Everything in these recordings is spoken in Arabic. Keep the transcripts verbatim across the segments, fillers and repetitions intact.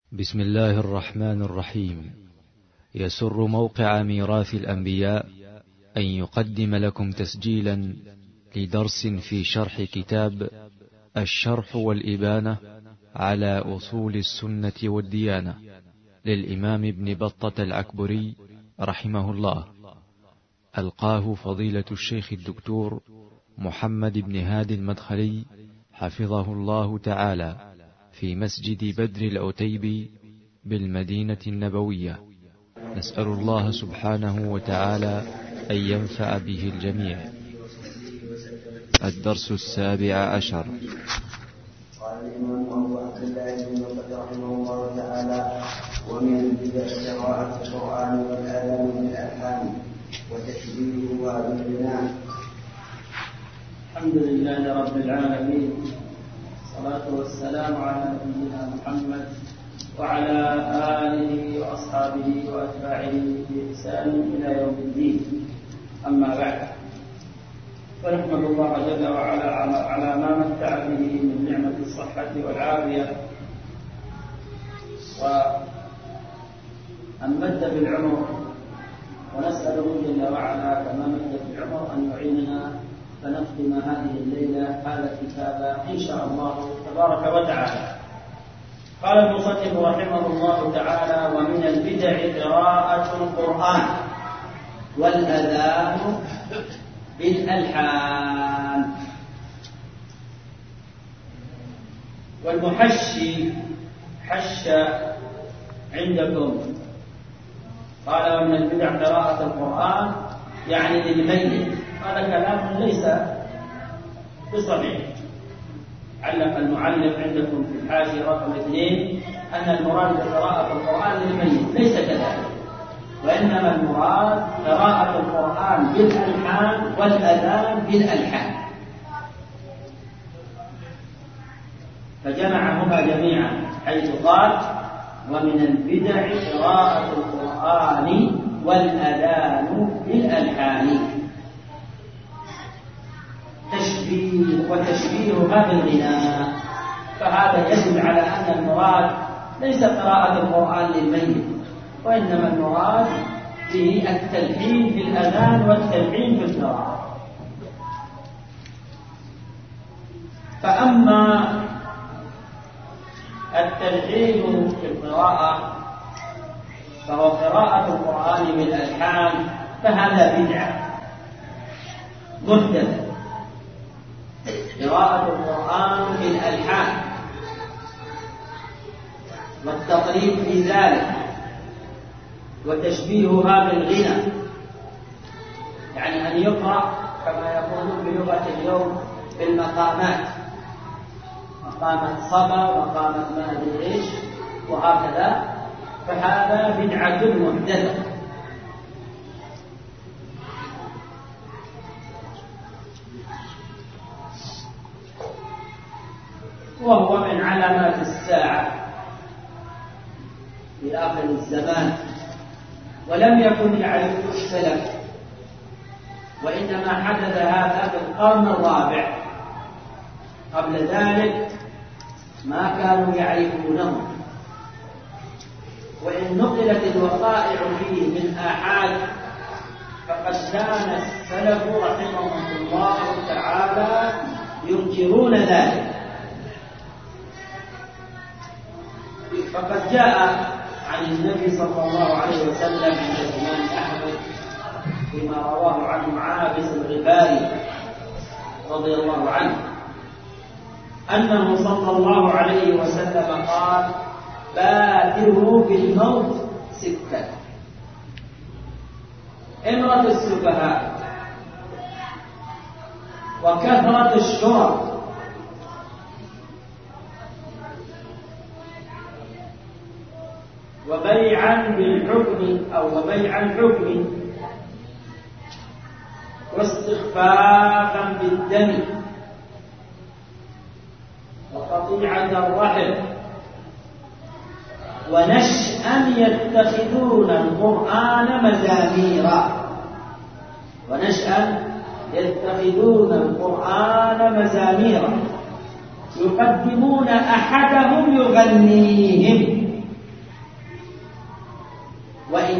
بسم الله الرحمن الرحيم. يسر موقع ميراث الأنبياء أن يقدم لكم تسجيلا لدرس في شرح كتاب الشرح والإبانة على أصول السنة والديانة للإمام ابن بطة العكبري رحمه الله، ألقاه فضيلة الشيخ الدكتور محمد بن هادي المدخلي حفظه الله تعالى في مسجد بدر العتيبي بالمدينة النبوية. نسأل الله سبحانه وتعالى أن ينفع به الجميع. الدرس السابع عشر. قال الإمام أبو عبد الله بن بطة رحمه الله تعالى: ومن البدع قراءة القرآن والآذان بالألحان وتشبيهها بالغناء. الحمد لله رب العالمين، والصلاة والسلام على نبينا محمد وعلى آله وأصحابه وأتباعه بإحسان إلى يوم الدين. أما بعد، فنحمد الله جل وعلا على ما متع به من نعمة الصحة والعافية، وأن مد بالعمر، ونسأله جل وعلا كما مد بالعمر أن يعيننا فنختم هذه الليلة هذا الكتاب إن شاء الله تبارك وتعالى. قال المصنف رحمه الله تعالى: ومن البدع قراءة القرآن والأذان بالألحان. والمحشي حش عندكم، قال ومن البدع قراءة القرآن يعني للميت. هذا كلام ليس بصحيح. علق المعلق عندكم في الحاشية رقم اثنين أن المراد بقراءة القرآن للميت، ليس كذلك، وإنما المراد قراءة القرآن بالألحان والأذان بالألحان، فجمعهما جميعا حيث قال ومن البدع قراءة القرآن والأذان بالألحان تشبيه وتشبيهها بالغناء. فهذا يدل على أن المراد ليس قراءة القرآن للميت، وإنما المراد به التلحين في الأذان والتلحين في القراءة. فأما التلحين في القراءة فهو قراءة القرآن بالألحان، فهذا بدعة محدثة. قراءة القرآن بالألحان والتقليد في ذلك وتشبيهها بالغنى، يعني أن يقرأ كما يقولون بلغة اليوم بالمقامات، مقامة صبا، مقامة ما أدري إيش وهكذا، فهذا بدعة محدثة. وهو من علامات الساعة في آخر الزمان، ولم يكن يعرفه السلف، وإنما حدث هذا في القرن الرابع. قبل ذلك ما كانوا يعرفونه، وإن نقلت الوقائع فيه من آحاد فقد كان السلف رحمهم الله تعالى ينكرون ذلك. فقد جاء عن النبي صلى الله عليه وسلم عند الإمام أحمد فيما رواه عنه عابس الغفاري رضي الله عنه أنه صلى الله عليه وسلم قال: بادروا بالموت ستة: امرة السفهاء، وكثرة الشرب، وبيعا بالحكم أو وبيعا الحكم، واستخفافا بالدم، وقطيعة الرحم، ونشأا يتخذون القرآن مزاميرا ونشأا يتخذون القرآن مزاميرا يقدمون أحدهم يغنيهم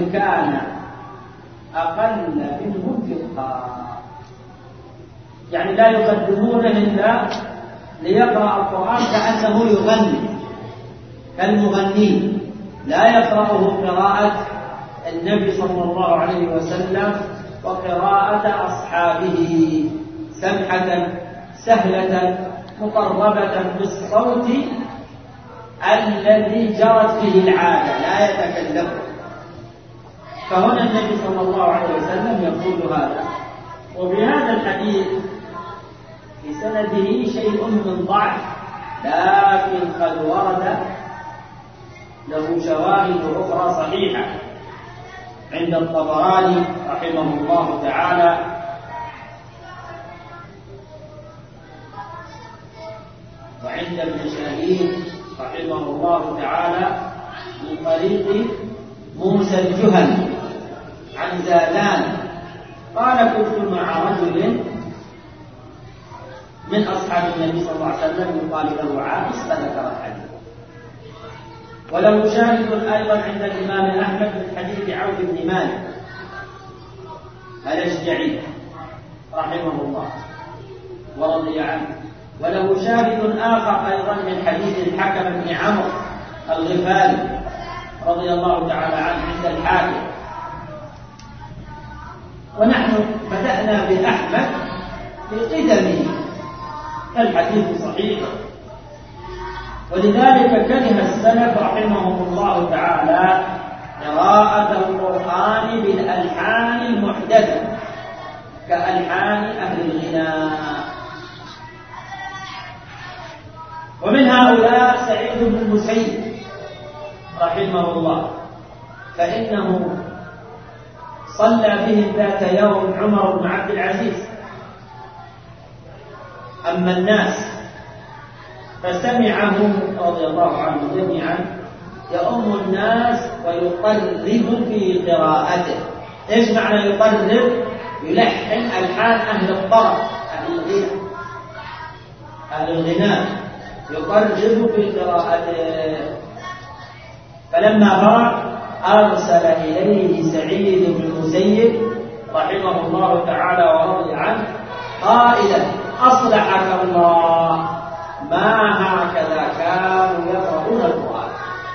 من كان أقل منهم فقها، يعني لا يقدمونه إلا ليقرأ القرآن كأنه يغني كالمغنين، لا يقرأه قراءة النبي صلى الله عليه وسلم وقراءة أصحابه سمحة سهلة مقربة بالصوت الذي جرت به العادة لا يتكلم. فهنا النبي صلى الله عليه وسلم يقول هذا. وفي هذا الحديث في سنده شيء من ضعف، لكن قد ورد له شواهد أخرى صحيحة عند الطبراني رحمه الله تعالى وعند ابن شاهين رحمه الله تعالى من طريق موسى الجهني عن زادان قال: كنت مع رجل من أصحاب النبي صلى الله عليه وسلم يقال له عابس، فذكر الحديث. وله شاهد أيضا عند الإمام أحمد من حديث عوف بن مالك الأشجعي رحمه الله ورضي عنه. وله شاهد آخر أيضا من حديث الحكم بن عمرو الغفاري رضي الله تعالى عنه عند الحاكم. ونحن بدأنا بأحمد بقدمه، الحديث صحيح، ولذلك كره السلف رحمهم الله تعالى قراءة القرآن بالألحان المحدثة كألحان أهل الغناء. ومن هؤلاء سعيد بن المسيب رحمه الله، فإنه صلى بهم ذات يوم عمر بن عبد العزيز أما الناس، فسمعه رضي الله عنه جميعا يؤم الناس ويقرب في قراءته. ايش معنى يقرب؟ يلحن ألحان أهل الطرب أهل الغناء أهل الغناء يقرب في قراءته. فلما فرغ أرسل إليه سعيد بن المسيب رحمه الله تعالى ورضي عنه قائلا: أصلحك الله، ما هكذا كانوا يقرؤون القرآن.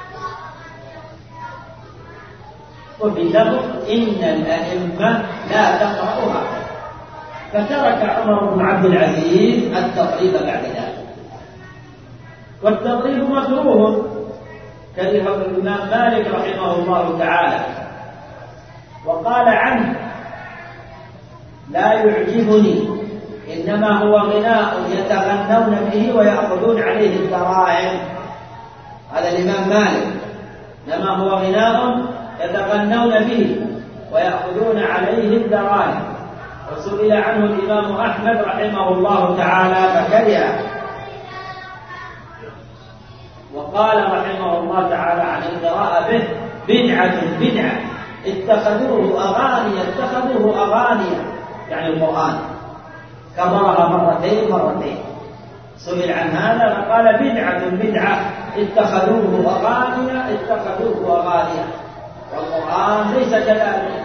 وفي لفظ: إن الأئمة لا تقرأ هكذا. فترك عمر بن عبد العزيز التقريب بعد ذلك. والتقريب مكروه كرهه الإمام مالك رحمه الله تعالى، وقال عنه: لا يعجبني، إنما هو غناء يتغنون به ويأخذون عليه الدراهم. هذا الإمام مالك، إنما هو غناء يتغنون به ويأخذون عليه الدراهم. وسئل عنه الإمام أحمد رحمه الله تعالى فكره، وقال رحمه الله تعالى عن القراءة به: بدعة بدعة، اتخذوه أغاني اتخذوه أغاني يعني القرآن، كررها مرتين مرتين. سئل عن هذا فقال: بدعة بدعة، اتخذوه أغاني اتخذوه أغاني، والقرآن ليس كذلك.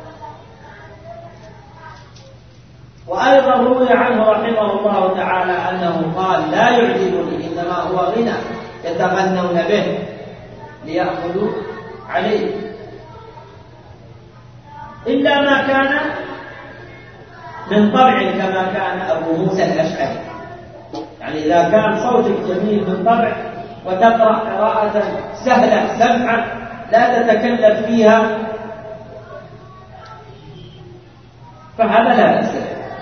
وأيضا روي عنه رحمه الله تعالى أنه قال: لا يعجبني، إنما هو غنى يتغنون به ليأخذوا عليه، إلا ما كان من طبع كما كان أبو موسى الأشعري. يعني إذا كان صوتك جميل من طبع وتقرأ قراءة سهلة سمحة لا تتكلف فيها، فهذا لا بأس.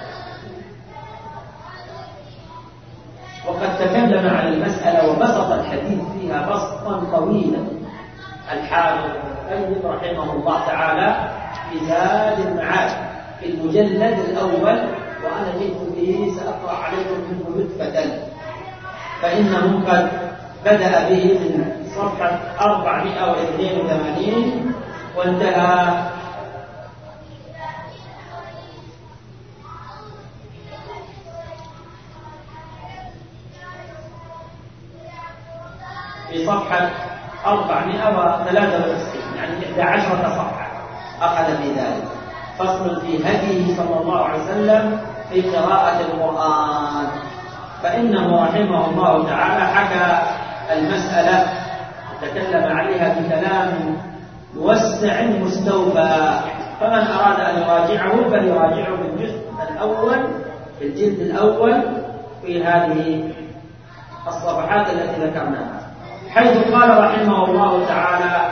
وقد تكلم عن المسألة وبسط الحديث فيها بسطا طويلا الحافظ ابن رحمه الله تعالى في زاد المعاد في المجلد الأول، وأنا جئت به سأقرأ عليكم منه لطفة، فإنه قد بدأ به من صفحة أربعمائة واثنين وثمانين وانتهى في صفحة أربعمائة وثلاثة وتسعين، يعني إحدى عشرة صفحة. أخذ في ذلك. فصل في هديه صلى الله عليه وسلم في قراءة القرآن. فإنه رحمه الله تعالى حكى المسألة تكلم عليها بكلام موسع مستوفى، فمن أراد أن يراجعه فليراجعه في الجزء الأول في الجلد الأول في هذه الصفحات التي ذكرناها، حيث قال رحمه الله تعالى: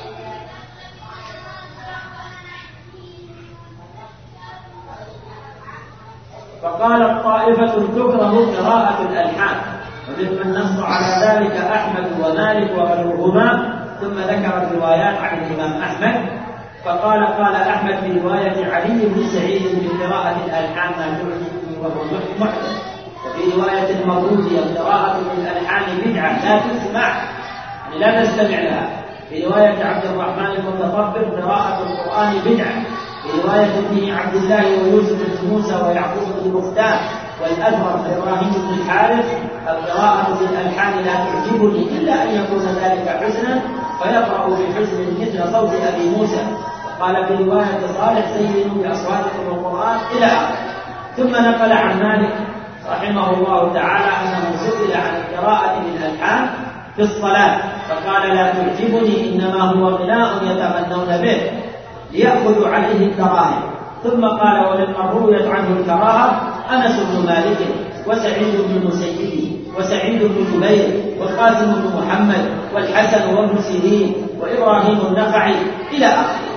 فقال طائفة تكره قراءة الألحان، وممن نص على ذلك أحمد ومالك وغيرهما، ثم ذكر الروايات عن الإمام أحمد. فقال قال أحمد في رواية علي بن سعيد في قراءة الألحان ما تعجبني وهو محدث، وفي رواية المروزي قراءة الألحان بدعة لا تسمع، يعني لا نستمع لها. في رواية عبد الرحمن المتطبر قراءة القرآن بدعة. في رواية ابن عبد الله ويوسف بن موسى ويعقوب بن مختار والأزهر إبراهيم بن الحارث القراءة بالألحان لا تعجبني إلا أن يكون ذلك حسنا فيقرأ بحسن مثل صوت أبي موسى. قال في رواية صالح زينوا بأصواتكم القرآن إلى آخره. ثم نقل عن مالك رحمه الله تعالى أنه سئل عن القراءة بالألحان في الصلاة فقال لا تعجبني إنما هو غناء يتغنون به ليأخذوا عليه الكراهة. ثم قال ولما رويت عنه الكراهة أنس بن مالك وسعيد بن المسيب وسعيد بن جبير والقاسم بن محمد والحسن وابن سيرين وإبراهيم النخعي إلى آخره.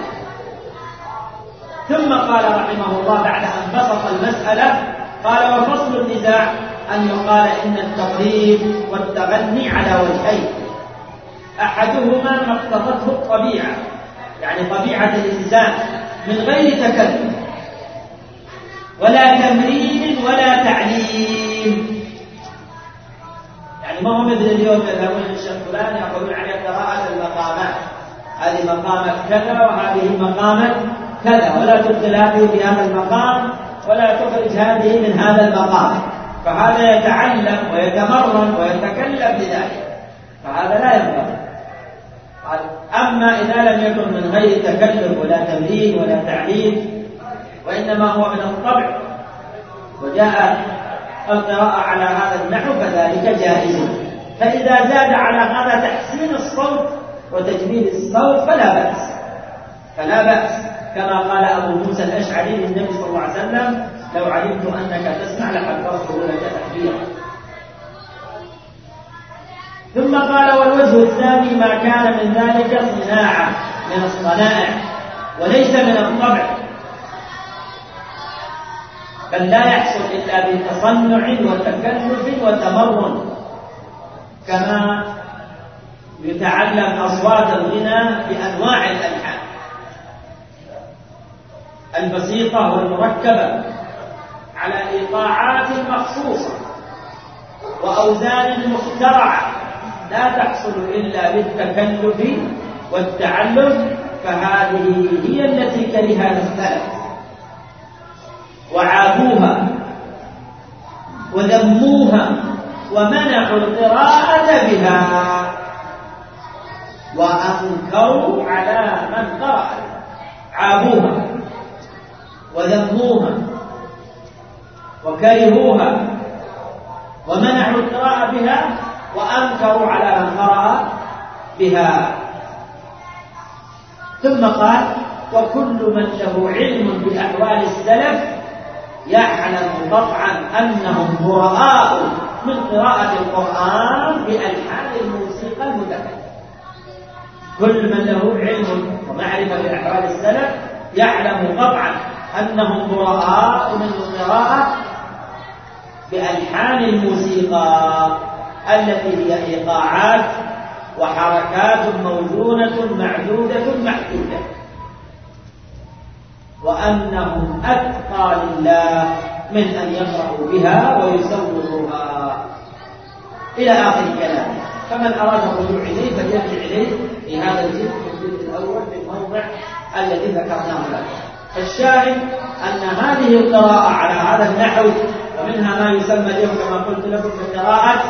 ثم قال رحمه الله بعد أن بسط المسألة قال: وفصل النزاع أن يقال إن التقريب والتغني على وجهين، أحدهما ما اقتضته الطبيعة، يعني طبيعة الإنسان من غير تكلم ولا تمرين ولا تعليم، يعني ما هو مثل اليوم يذهبون للشيخ فلان يأخذون عليه قراءة المقامات، هذه مقامة كذا وهذه مقامة كذا، ولا تدخل هذه في هذا المقام ولا تخرج هذه من هذا المقام، فهذا يتعلم ويتمرن ويتكلم بذلك، فهذا لا ينبغي. أما إذا لم يكن من غير تكلف ولا تمرين ولا تعليم وإنما هو من الطبع وجاء القراءة على هذا النحو فذلك جائز. فإذا زاد على هذا تحسين الصوت وتجميل الصوت فلا بأس فلا بأس كما قال أبو موسى الأشعري للنبي صلى الله عليه وسلم: لو علمت أنك تسمع لحفظته لك تحذيرا. ثم قال: والوجه الثاني ما كان من ذلك صناعة من الصنائع وليس من الطبع، بل لا يحصل إلا بتصنع وتكلف وتمرن، كما يتعلم أصوات الغنى بأنواع الألحان البسيطة والمركبة على إيقاعات مخصوصة وأوزان مخترعة لا تحصل إلا بالتكلف والتعلم، فهذه هي التي كرهها السلف وعابوها وذموها ومنعوا القراءة بها وأنكروا على من قرأ، عابوها وذموها وكرهوها ومنعوا القراءة بها وأنكروا على من قرأ بها. ثم قال: وكل من له علم بأحوال السلف يعلم قطعا أنهم براء من قراءة القرآن بألحان الموسيقى المتكلمة. كل من له علم ومعرفة بأحوال السلف يعلم قطعا أنهم براء من القراءة بألحان الموسيقى التي هي إيقاعات وحركات موزونة معدودة محدودة، وأنهم أتقى لله من أن يقرأوا بها ويسوقوها إلى آخر كلامه. فمن أراد الرجوع إليه فليرجع إليه في هذا الجزء الجزء الأول في الموضع الذي ذكرناه له. فالشاهد أن هذه القراءة على هذا النحو، ومنها ما يسمى اليوم كما قلت لكم بقراءة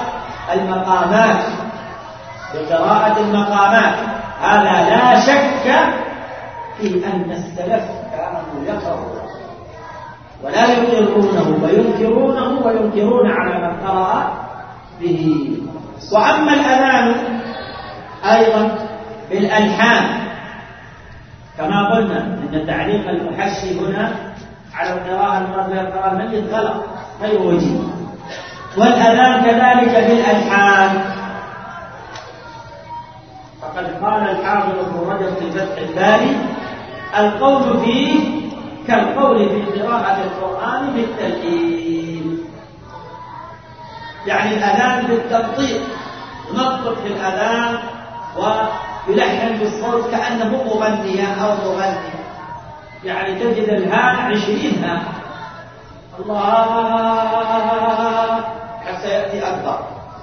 المقامات، بقراءة المقامات، هذا لا شك في أن السلف كانوا يقرؤون ولا يقرونه وينكرونه وينكرون على من قرأ به. وأما الأذان أيضا بالألحان كما قلنا إن تعليق المحشي هنا على القراءة المراد بها القراءة الميت غلط غير وجيه. والأذان كذلك بالألحان، فقد قال الحافظ ابن رجب في فتح الباري القول فيه كالقول في قراءة القرآن بالتلحين، يعني الأذان بالتبطيء، نطق في الأذان ويلحن بالصوت كأنه مغنية أو مغني، يعني تجد الهاء عشرين هاء الله حتى يأتي أكبر،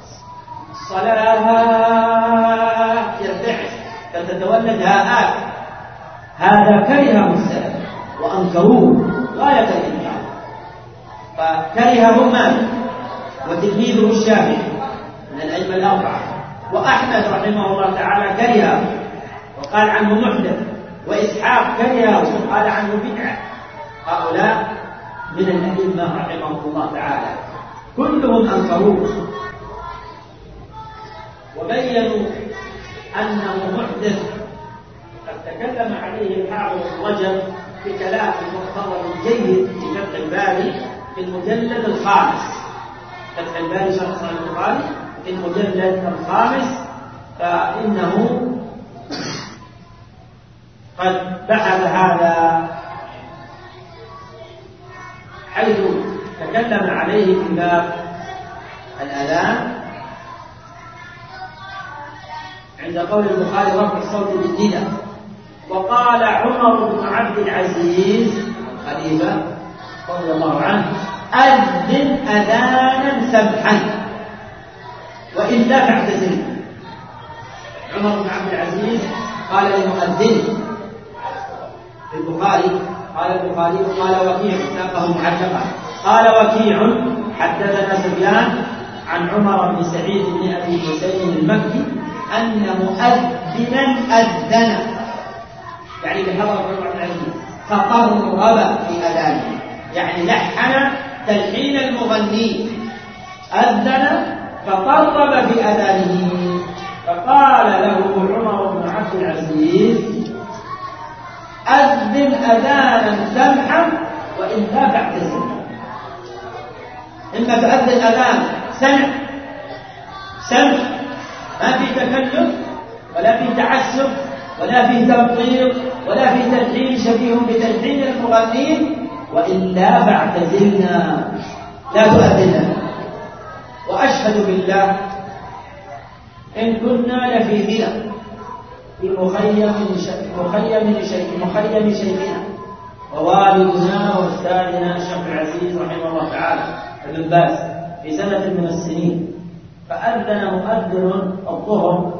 صلاة يرتعش فتتولد هاءات. هذا كرهه السلف وأنكروه غاية الإنكار، فكرهه مالك وتلميذه الشافعي من الأئمة الأربعة، وأحمد رحمه الله تعالى كرهه وقال عنه محدث، وإسحاق كرهه وقال عنه بدعة. هؤلاء من الأئمة رحمه الله تعالى كلهم أنكروه وبينوا أنه محدث. قد تكلم عليه الحافظ ابن رجب في كلام مختصر جيد في فتح الباري في المجلد الخامس، فتح الباري شرح صحيح البخاري في المجلد الخامس، فإنه قد بحث هذا حيث تكلم عليه في باب الأذان عند قول البخاري رفع الصوت بالندى. وقال عمر بن عبد العزيز خليفة رضي الله عنه أذن أذانا سمحا وإلا فاعتزل. عمر بن عبد العزيز قال للمؤذن في البخاري، قال البخاري قال وكيع ساقه معلقا، قال وكيع حدثنا سفيان عن عمر بن سعيد بن أبي حسين المكي أن مؤذنا أذن، يعني بحضر عمر بن العزيز، فقرب في أذانه، يعني لحن تلحين المغني، أذن فقرب في أذانه، فقال له عمر بن عبد العزيز أذن أذانا سمحا وإلا فاعتزل. إما تأذن أذان سمع سمع ما في تكلف ولا في تعسف ولا في تبطير ولا في تلحين شبيه بتلحين المغنين، وإلا فاعتزلنا لا تؤذنا. وأشهد بالله إن كنا لفي غنى في مخيم مخيم شيء مخيم شيخنا ووالدنا واستاذنا الشيخ العزيز رحمه الله تعالى ابن باز في سنة من السنين، فأذن مؤذن الظهر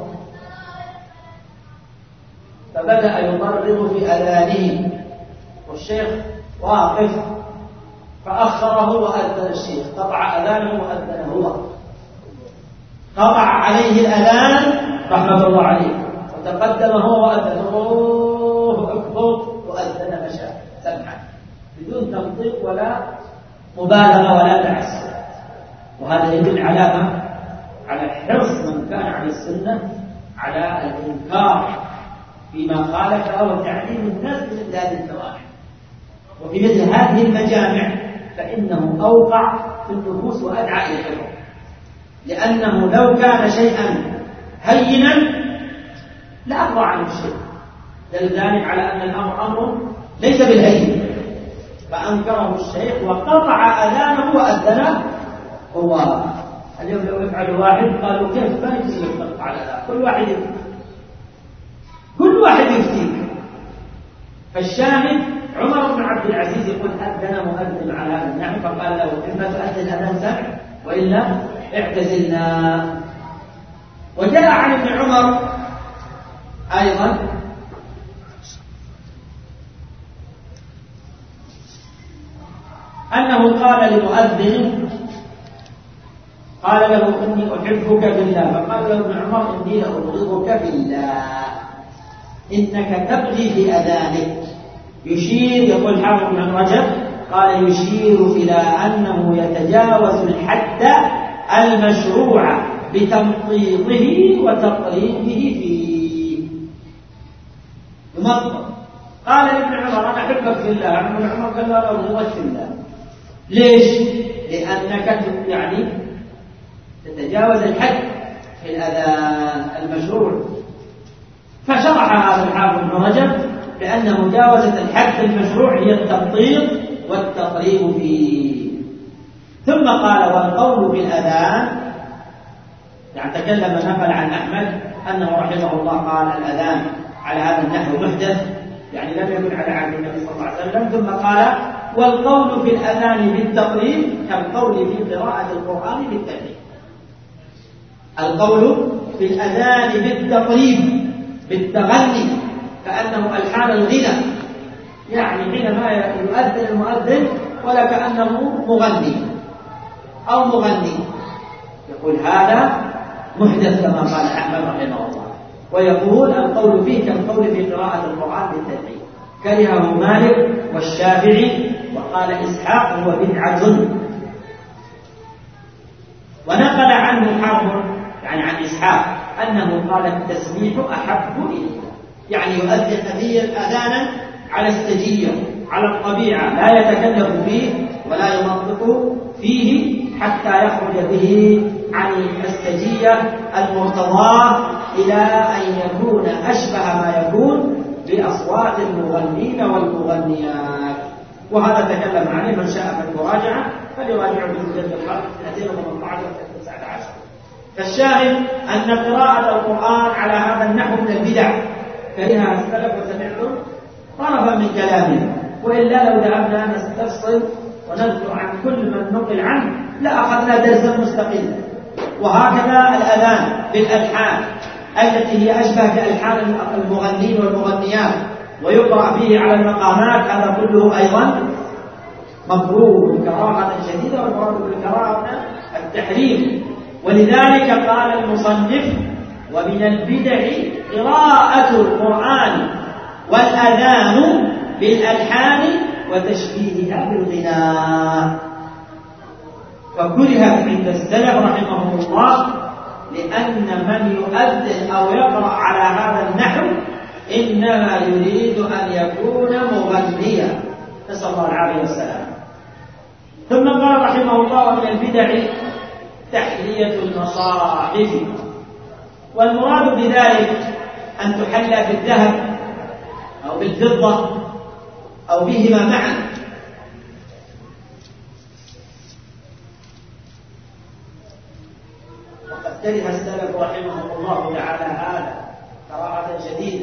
فبدأ يقرب في أذانه والشيخ واقف، فأخره وأذن الشيخ، قطع أذانه وأذن هو، قطع عليه الأذان رحمة الله عليه، وتقدم هو وأذن الله أكبر وأذن مشى سمحا بدون تنطيق ولا مبالغة ولا تعسف. وهذا يدل على ما؟ على حرص من كان على السنة على الإنكار فيما خالف وتعليم الناس من هذه النواحي. وفي مثل هذه المجامع فإنه أوقع في النفوس وأدعى إلى الحرص، لأنه لو كان شيئا هينا لأقضى عنه الشيء، دل ذلك على أن الأمر أمر ليس بالهين، فأنكره الشيخ وقطع أذانه وأذنه هو. اليوم لو يفعل واحد قالوا كيف ما يجوز يقطع على ذلك، كل واحد يفتي كل واحد يفتي. فالشاهد عمر بن عبد العزيز يقول أذن مؤذن على هذا النحو، فقال له إما تؤذن أذان سمع وإلا اعتزلنا. وجاء عن ابن عمر أيضا أنه قال لمؤذن قال له إني أحبك بالله، فقال له ابن عمر إني لأبغضك بالله. إنك تبغي في أذانك. يشير، يقول حافظ بن رجب قال يشير إلى أنه يتجاوز الحد المشروع بتمطيطه وتقريبه فيه. يمطط. قال ابن عمر أنا أحبك في الله. ابن عمر قال له أبغضك في الله. ليش؟ لأنك يعني تتجاوز الحد في الأذان المشروع. فشرح هذا الحافظ ابن رجب بأن مجاوزة الحد في المشروع هي التمطيط والتقريب فيه. ثم قال والقول بالأذان، يعني تكلم نقل عن أحمد أنه رحمه الله قال الأذان على هذا النحو محدث، يعني لم يكن على عهد النبي صلى الله عليه وسلم. ثم قال والقول في الأذان بالتقريب كالقول في قراءة القرآن بالتقريب. القول في الأذان بالتقريب بالتغني كأنه ألحان الغنى، يعني حينما يؤذن المؤذن ولا كأنه مغني أو مغني، يقول هذا محدث كما قال أحمد رحمه الله. ويقول القول فيه كالقول في قراءة القرآن بالتدعيم، كرهه مالك والشافعي وقال إسحاق هو بدعة. ونقل عنه حرب يعني عن إسحاق أنه قال التسميح أحب إليه، يعني يؤذن أذيا أذانا على السجية على الطبيعة لا يتكلف فيه ولا ينطق فيه حتى يخرج به عن السجية المرتضاة إلى أن يكون أشبه ما يكون بأصوات المغنين والمغنيات. وهذا تكلم عليه من شاء في المراجعة فليراجع في مجلد الحرب اثنين وثمانية عشر وتسعة عشر. فالشاهد أن قراءة القرآن على هذا النحو من البدع كرهها السلف وسمعتم طرفا من كلامه، وإلا لو ذهبنا نستفصل ونذكر عن كل من نقل عنه لأخذنا درسا مستقلا. وهكذا الأذان بالألحان التي هي أشبه بألحان المغنين والمغنيات ويقرأ فيه على المقامات، هذا كله أيضا مكروه كراهة شديدة، والمراد بالكراهة التحريم. ولذلك قال المصنف ومن البدع قراءة القرآن والأذان بالألحان وتشبيهها بالغناء. فكرهت عند السلف رحمهم الله لأن من يؤذن أو يقرأ على هذا النحو إنما يريد أن يكون مغنيا، نسأل الله العافية والسلام. ثم قال رحمه الله ومن البدع تحلية المصاحف، والمراد بذلك أن تحلى بالذهب أو بالفضة أو بهما معا. وقد كره السلف رحمهم الله تعالى هذا كراهة شديدة،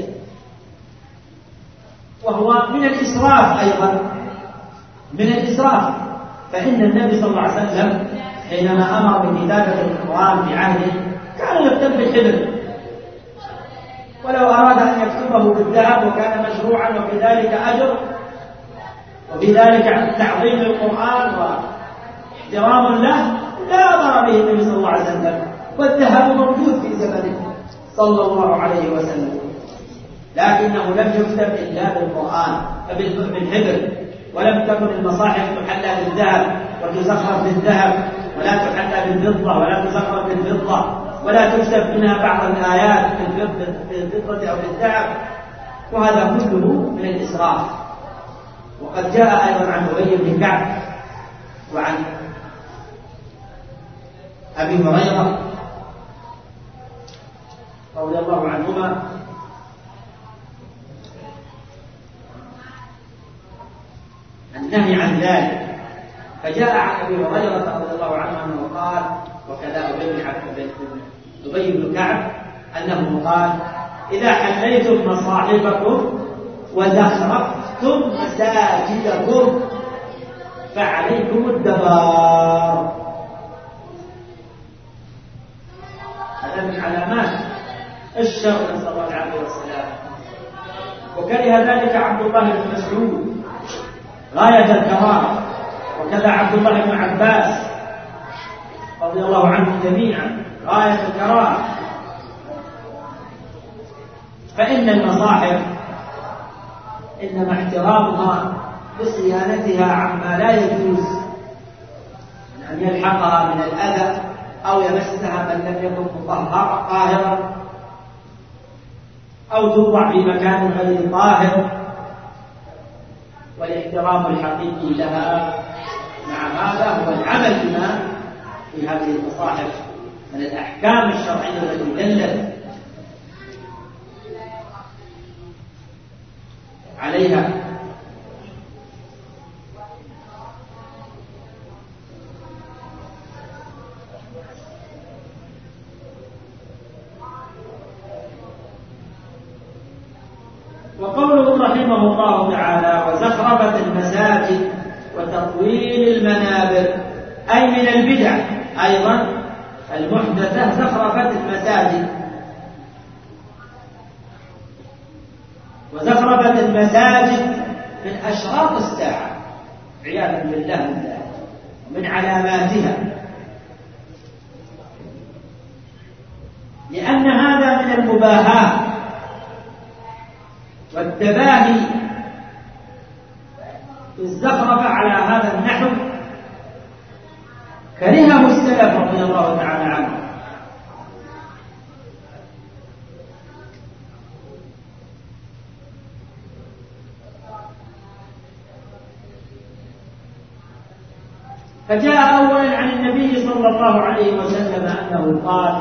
وهو من الإسراف أيضا، من الإسراف. فإن النبي صلى الله عليه وسلم حينما أمر بكتابة القرآن في عهده كان يكتب بالحبر، ولو أراد أن يكتبه بالذهب وكان مشروعا وفي ذلك أجر وفي ذلك تعظيم القرآن واحترام له لا أمر به النبي صلى الله عليه وسلم، والذهب موجود في زمنه صلى الله عليه وسلم، لكنه لم يكتب إلا بالقرآن بالحبر، ولم تكن المصاحف تحلى بالذهب وتزخرف بالذهب ولا تحلى بالفضة ولا تزخرف بالفضة ولا تكتب منها بعض الآيات بالفضة أو بالذهب، وهذا كله من الإسراف. وقد جاء أيضا عن أبي بن كعب وعن أبي هريرة رضي الله عنهما النهي عن ذلك. فجاء عن أبي هريرة رضي الله عنه أنه قال، وكذا أبي بن كعب أنه قال إذا حليتم مصاحفكم وزخرفتم مساجدكم فعليكم الدبار. هذا من علامات الشر، نسأل الله العافية والسلام. وكره ذلك عبد الله بن مسعود غاية الكراهة، وكذا عبد الله بن عباس رضي الله عنهم جميعا غاية الكراهة. فإن المصاحف إنما احترامها بصيانتها عما لا يجوز من أن يلحقها من الأذى أو يمسها من لم يكن مطهرا طاهرا أو توضع في مكان غير طاهر، والاحترام الحقيقي لها مع هذا هو العمل بما في هذه المصاحف من الأحكام الشرعية التي دلت عليها. وقوله رحمه الله تعالى وزخرفة المساجد وتطويل المنابر أي من البدع أيضا المحدثة زخرفة المساجد. وزخرفة المساجد من أشراط الساعة عياذا بالله من ذلك ومن علاماتها، لأن هذا من المباهاة والتباهي الزخرفة على هذا النحو كرهه السلف رضي الله تعالى عنه. فجاء أولا عن النبي صلى الله عليه وسلم أنه قال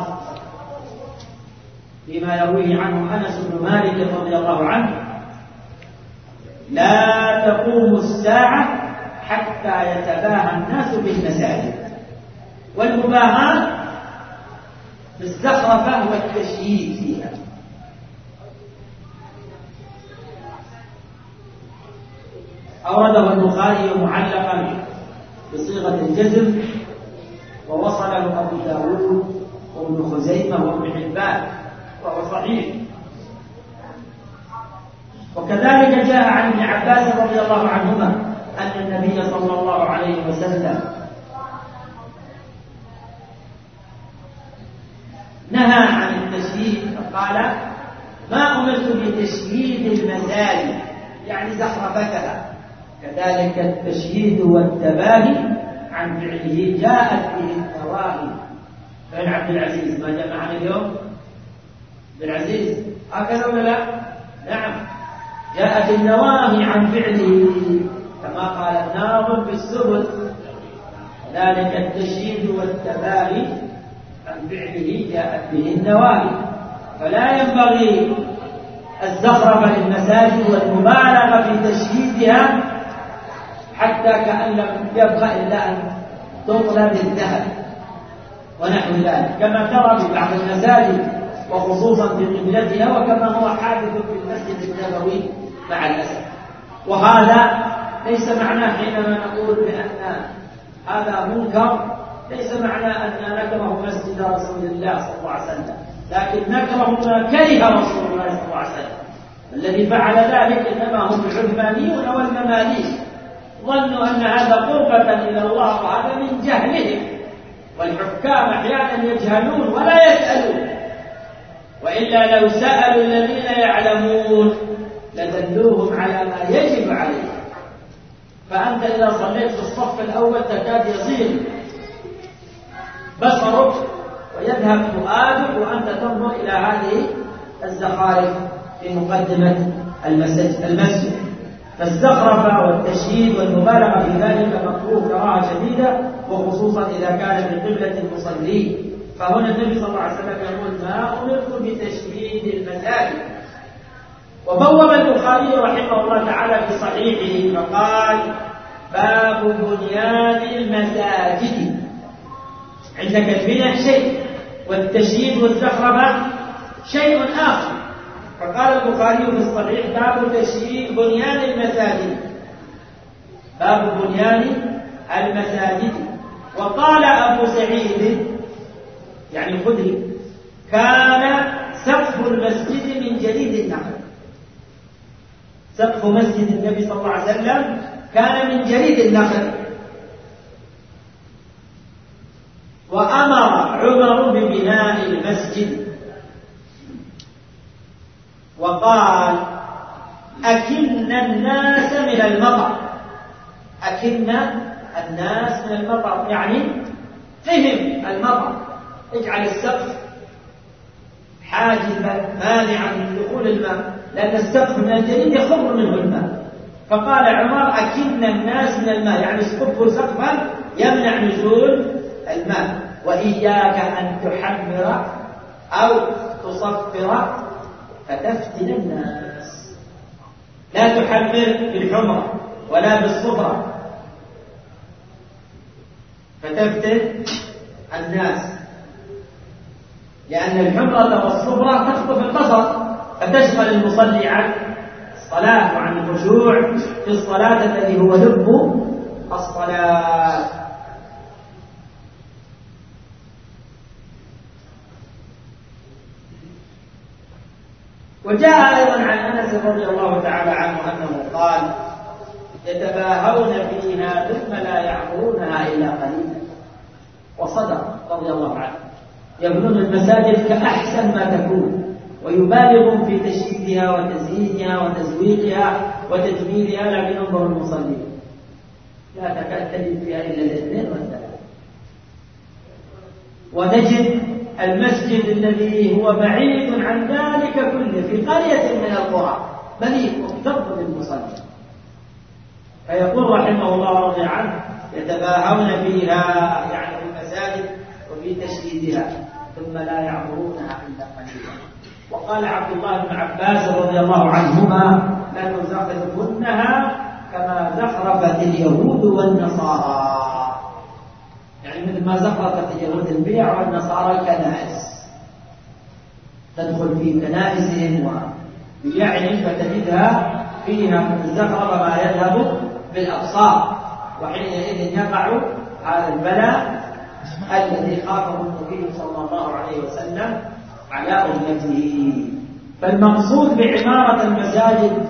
فيما يرويه عنه أنس بن مالك رضي الله عنه لا تقوم الساعة حتى يتباهى الناس بالمساجد. والمباهاة بالزخرفة والتشييد فيها. أورده البخاري معلقا بصيغة الجزم ووصله أبو داود وابن خزيمة وابن حبان وهو صحيح. وكذلك جاء عن ابن عباس رضي الله عنهما أن النبي صلى الله عليه وسلم نهى عن التشييد فقال ما أمرت بتشييد المساجد يعني زخرفتها. كذلك التشييد والتباهي عن فعله جاءت به النواهي. فإن عبد العزيز ما جاء معنا اليوم بالعزيز هكذا ولا لا؟ نعم، جاءت النواهي عن فعله كما قال الناظم في السبل. ذلك التشييد والتباهي عن فعله جاءت به النواهي. فلا ينبغي الزخرفة للمساجد والمبالغة في تشييدها حتى كأن لم يبقى إلا أن تطلب الذهب ونحو ذلك، كما ترى في بعض المساجد وخصوصا في قبلتها، وكما هو حادث في المسجد النبوي مع الأسف. وهذا ليس معناه حينما نقول بأن هذا منكر ليس معناه أننا نكره مسجد رسول الله صلى الله عليه وسلم، لكن نكره ما كره رسول الله صلى الله عليه وسلم. الذي فعل ذلك إنما هم العثمانيون والمماليك، ظنوا أن هذا قربة إلى الله، وهذا من جهلهم. والحكام أحيانا يجهلون ولا يسألون، وإلا لو سألوا الذين يعلمون لدلوهم على ما يجب عليه. فأنت إذا صليت في الصف الأول تكاد يصير بصرك ويذهب فؤادك وأنت تنظر إلى هذه الزخارف في مقدمة المسجد. فالزخرفة والتشييد والمبالغة في ذلك مكروه كراهة شديدة، وخصوصا إذا كان من قبلة المصلين. فهنا النبي صلى الله عليه وسلم يقول ما أمرت بتشييد المساجد. وبوب البخاري رحمه الله تعالى في صحيحه فقال باب بنيان المساجد. عندك البناء شيء والتشييد والزخرفة شيء آخر. فقال البخاري في الصحيح باب تشييد بنيان المساجد، باب بنيان المساجد. وقال أبو سعيد يعني الخدري كان سقف المسجد من جليد النخل. سقف مسجد النبي صلى الله عليه وسلم كان من جليد النخل. وأمر عمر ببناء المسجد، وقال أكن الناس من المطر. أكن الناس من المطر يعني فهم المطر، اجعل السقف حاجبا مانعا من دخول الماء، لأن السقف من الجليد يخر منه الماء. فقال عمر أكن الناس من الماء، يعني اسقفوا سقفا يمنع نزول الماء. وإياك أن تحمر أو تصفر فتفتن الناس. لا تحمر بالحمرة ولا بالصفرة فتفتن الناس، لأن الحمرة والصفرة تخطف البصر فتشغل المصلي عن الصلاة وعن الخشوع في الصلاة الذي هو لب الصلاة. وجاء أيضا عن أنس رضي الله تعالى عنه أنه قال يتباهون فيها ثم لا يعمرونها إلا قليلا. وصدق رضي الله عنه، يبنون المساجد كأحسن ما تكون ويبالغون في تشييدها وتزيينها وتزويقها وتجميلها، لكن انظر المصلين لا تكاد تجد فيها إلا الاثنين والثلاثة. ونجد المسجد الذي هو بعيد عن ذلك كله في قرية من القرى مليء مكتظ بالمصلين. فيقول رحمه الله رضي عنه يتباهون فيها يعني في المساجد وفي تشييدها ثم لا يعمرونها إلا قليلا. وقال عبد الله بن عباس رضي الله عنهما لنزخرفنها كما زخرفت اليهود والنصارى، يعني مثل ما زخرفت اليهود البيع والنصارى الكنائس، تدخل في كنائسهم وبيعهم فتجدها فيها من الزخرفة ما يذهب بالأبصار، وحينئذ يقع هذا البلاء الذي خافه النبي صلى الله عليه وسلم على أمته. فالمقصود بعمارة المساجد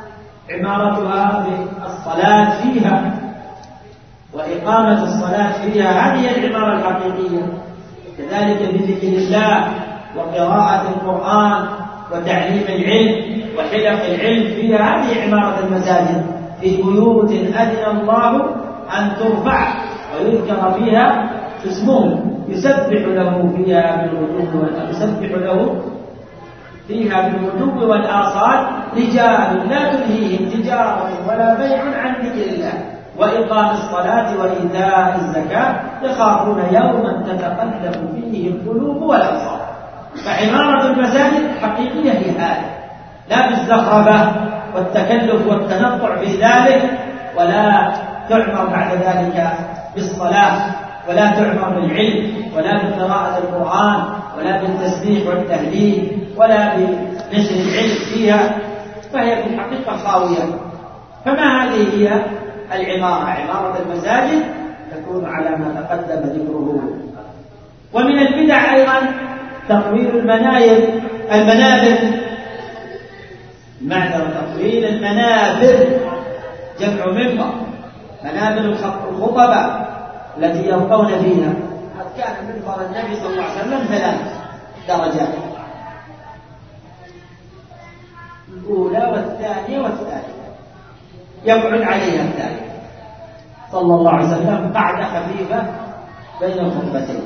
عمارتها بالصلاة فيها وإقامة الصلاة فيها، هذه العمارة الحقيقية. كذلك بذكر الله وقراءة القرآن وتعليم العلم وحلق العلم فيها، هذه عمارة المساجد في بيوت أذن الله أن ترفع ويذكر فيها اسمه يسبح له فيها بالغدو يسبح له فيها بالغدو والآصال رجال لا تلهيهم تجارة ولا بيع عن ذكر الله وإقام الصلاة وإيتاء الزكاة يخافون يوما تتقلب فيه القلوب والأبصار. فعمارة المساجد حقيقية في هذا، لا بالزخرفة والتكلف والتنطع في ذلك، ولا تعمر بعد ذلك بالصلاة، ولا تعمر بالعلم، ولا بقراءة القرآن، ولا بالتسبيح والتهليل، ولا بنشر العلم فيها، فهي في الحقيقة خاوية. فما هذه هي العمارة؟ عمارة المساجد تكون على ما تقدم ذكره. ومن البدع أيضا تطويل المنابر المنابر معنى تطويل المنابر جمع منبر، منابر الخطبة التي يرقون فيها. قد كان منبر النبي صلى الله عليه وسلم ثلاث درجات، الأولى والثانية والثالثة، يقعد عليها الثالثة صلى الله عليه وسلم قعدة خفيفة بين الخطبتين.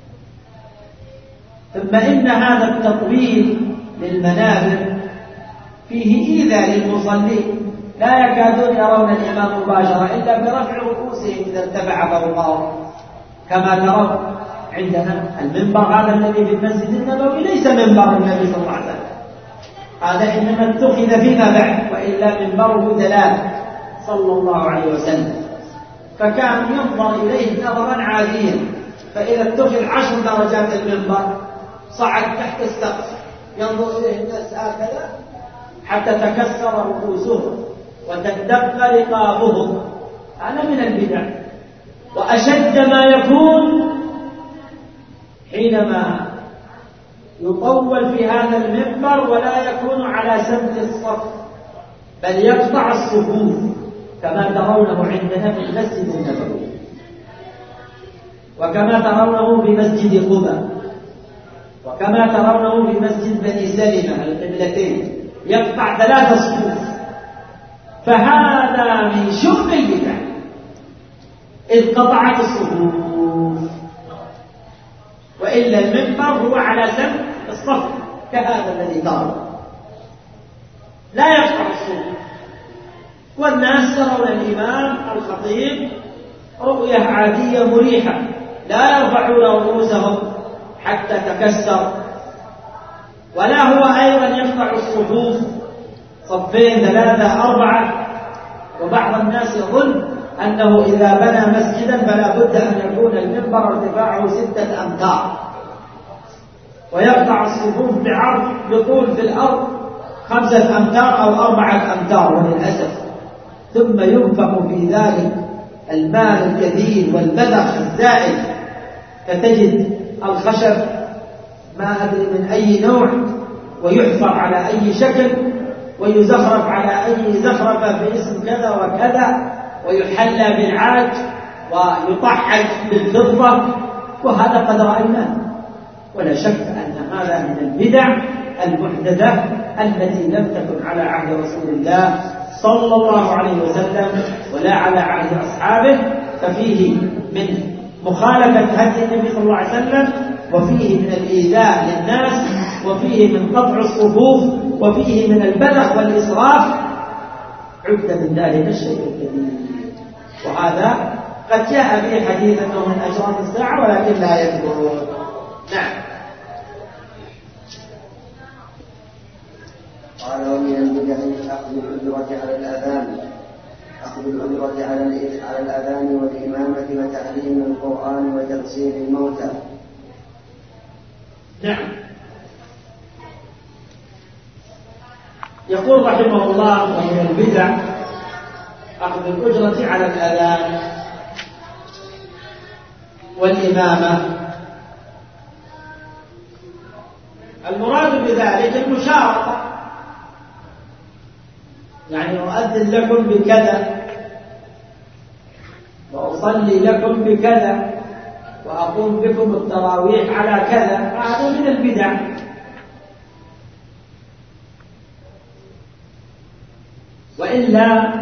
ثم إن هذا التطويل للمنابر فيه إيذاء للمصلين، لا يكادون يرون الإمام مباشرة إلا برفع رؤوسهم إذا ارتفع فوقهم، كما ترون عندنا المنبر هذا الذي في المسجد النبوي ليس منبر النبي صلى الله عليه وسلم، هذا إنما اتخذ فيما بعد، وإلا منبره ثلاث صلى الله عليه وسلم، فكان ينظر إليه نظرا عاديا. فإذا اتخذ عشر درجات المنبر صعد تحت السقف ينظر إليه الناس هكذا حتى تكسر رؤوسهم وتندق رقابهم. هذا من البدع. وأشد ما يكون حينما يطول في هذا المنبر ولا يكون على سمت الصف، بل يقطع الصفوف كما ترونه عندنا في المسجد النبوي، وكما ترونه في مسجد قباء، وكما ترونه في مسجد بني سلمة القبلتين، يقطع ثلاث صفوف، فهذا من شؤم البدع إذ قطعت الصفوف. وإلا المنبر هو على سم الصف كهذا الذي ترى لا يقطع الصفوف، والناس يرون الإمام الخطيب رؤية عادية مريحة، لا يرفعون رؤوسهم حتى تكسر، ولا هو أيضا يقطع الصفوف صفين ثلاثة أربعة. وبعض الناس يظن أنه إذا بنى مسجدا فلا بد أن يكون المنبر ارتفاعه ستة أمتار ويقطع الصفوف بعرض بطول في الأرض خمسة أمتار أو أربعة أمتار، وللأسف ثم ينفق في ذلك المال الكثير والبذخ الزائد، فتجد الخشب ما أدري من أي نوع ويحفر على أي شكل ويزخرف على أي زخرفة باسم كذا وكذا، ويحلى بالعاج ويطحن بالفضة، وهذا قد رأيناه. ولا شك أن هذا من البدع المحدثة التي لم تكن على عهد رسول الله صلى الله عليه وسلم ولا على عهد أصحابه، ففيه من مخالفة هدي النبي صلى الله عليه وسلم، وفيه من الإيذاء للناس، وفيه من قطع الصفوف، وفيه من البذخ والإسراف، عد من ذلك الشيء الكبير. وهذا قد جاء به حديث أنه من أشراط الساعة ولكن لا يذكر. نعم. قال ومن البدع أخذ الأجرة على الأذان أخذ الأجرة على الأذان والإمامة وتعليم القرآن وتغسيل الموتى. نعم. يقول رحمه الله ومن البدع أخذ الأجرة على الأذان والإمامة. المراد بذلك المشارطة، يعني أؤذن لكم بكذا وأصلي لكم بكذا وأقوم بكم التراويح على كذا، هذا من البدع. وإلا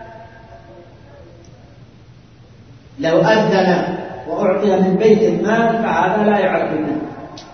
لو أذن وأعطي من بيت المال فهذا لا يعد منه،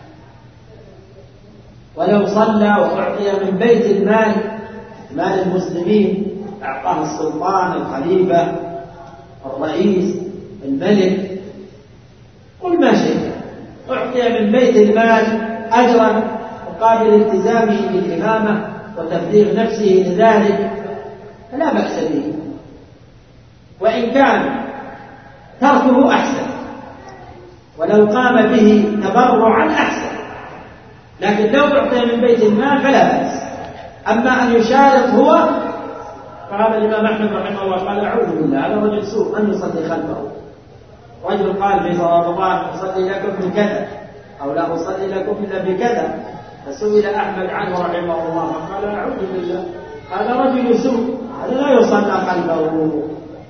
ولو صلى وأعطي من بيت المال مال المسلمين، أعطاه السلطان الخليفة الرئيس الملك قل ما شئت، أعطي من بيت المال أجرا مقابل التزامه بالإمامة وتفريغ نفسه لذلك، فلا بأس به، وإن كان تركه أحسن، ولو قام به تبرعا أحسن، لكن لو أعطي من بيت المال فلا بأس. أما أن يشارك هو فهذا الإمام أحمد رحمه الله قال أعوذ بالله، هذا رجل سوء أن يصلي خلفه. رجل قال في رمضان أصلي لكم بكذا أو لا أصلي لكم إلا بكذا، فسئل أحمد عنه رحمه الله فقال أعوذ بالله، هذا رجل سوء، هذا لا يصلى خلفه.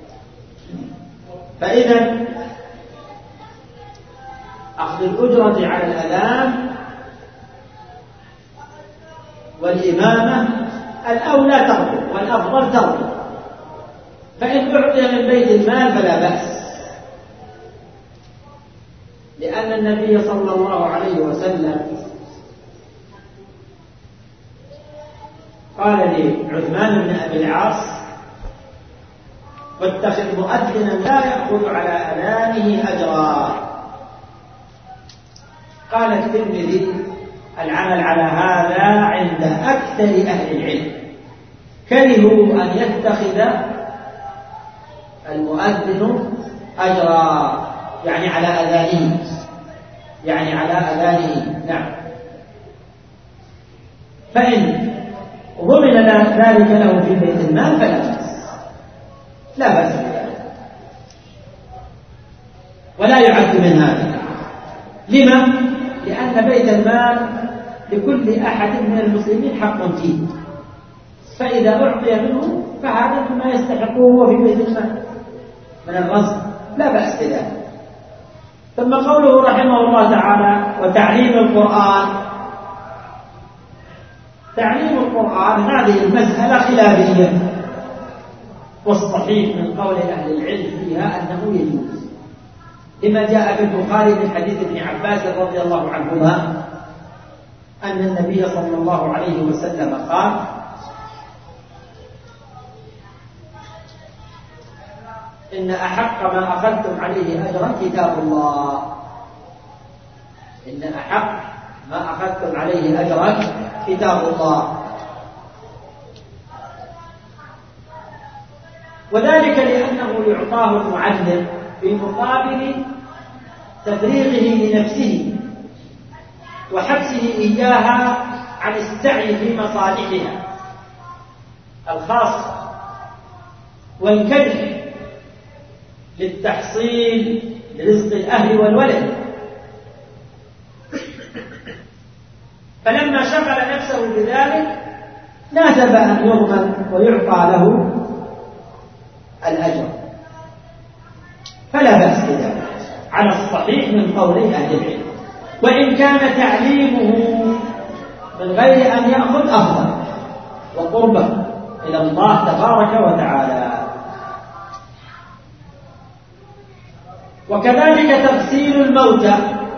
فإذا أخذ الأجرة على الأذان والإمامة الأولى ترك والأفضل ترك، فإن أعطي من بيت المال فلا بأس، لأن النبي صلى الله عليه وسلم قال لعثمان بن أبي العاص واتخذ مؤذنا لا يأخذ على أذانه أجرا. قال الترمذي العمل على هذا عند أكثر أهل العلم، كرهوا أن يتخذ المؤذن أجرا، يعني على أذانه، يعني على أذانه. نعم. فإن ضمن ذلك له في بيت المال فلا بأس، لا بأس بذلك، ولا يعد من هذا. لما؟ لأن بيت المال لكل أحد من المسلمين حق فيه، فإذا أعطي منه فهذا مما يستحقه هو في بيت المال من الغصب، لا بأس بذلك. ثم قوله رحمه الله تعالى وتعليم القرآن، تعليم القرآن هذه المسألة خلافية، والصحيح من قول أهل العلم فيها أنه يجوز، لما جاء في البخاري من حديث ابن عباس رضي الله عنهما أن النبي صلى الله عليه وسلم قال: إن أحق ما أخذتم عليه أجرا كتاب الله. إن أحق ما أخذتم عليه أجرا كتاب الله. وذلك لأنه يعطاه المعلم في مقابل تفريغه لنفسه وحبسه إياها عن السعي في مصالحها الخاصة والكدح للتحصيل لرزق الأهل والولد. فلما شغل نفسه بذلك ناسب أن يضمن ويعطى له الأجر، فلا بأس بذلك على الصحيح من قولي أهل العلم، وإن كان تعليمه من غير أن يأخذ أفضل وقربه إلى الله تبارك وتعالى. وكذلك تغسيل الموتى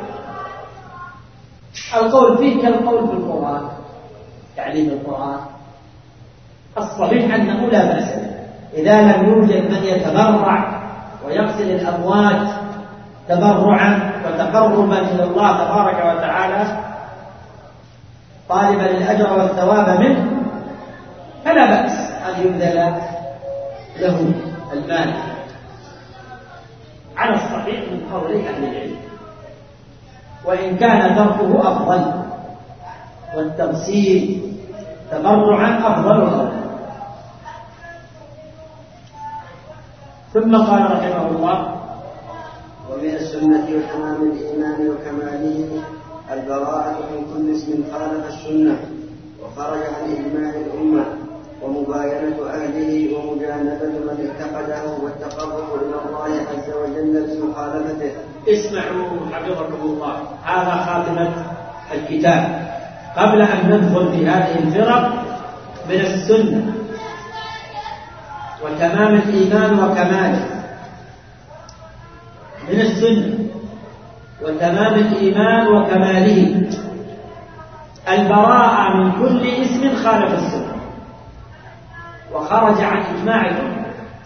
القول فيه كالقول في القرآن، تعليم القرآن الصحيح أنه لا بأس به إذا لم يوجد من يتبرع ويغسل الأموات تبرعا وتقربا إلى الله تبارك وتعالى طالبا الأجر والثواب منه، فلا بأس أن يبذل له المال على الصحيح من قول أهل العلم، وإن كان تركه أفضل والتغسيل تبرعا أفضل وأفضل. ثم قال رحمه الله: ومن السنة وتمام الإيمان وكماله البراءة من كل اسم خالف السنة وخرج عن إجماع الأمة، ومباينة أهله ومجانبة من اعتقده والتقرب إلى الله عز وجل بمخالفته. اسمعوا حفظكم الله، هذا خاتمة الكتاب قبل أن ندخل في هذه الفرق من السنة وتمام الإيمان وكماله. من السنة وتمام الإيمان وكماله البراءة من كل اسم خالف السنة وخرج عن إجماع الأمة،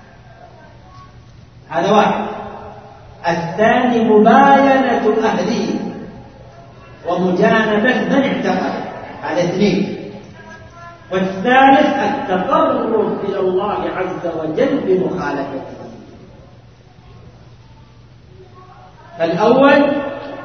هذا واحد. الثاني مباينة أهله ومجانبة من اعتقد، هذا اثنين. والثالث التقرب إلى الله عز وجل بمخالفته. فالأول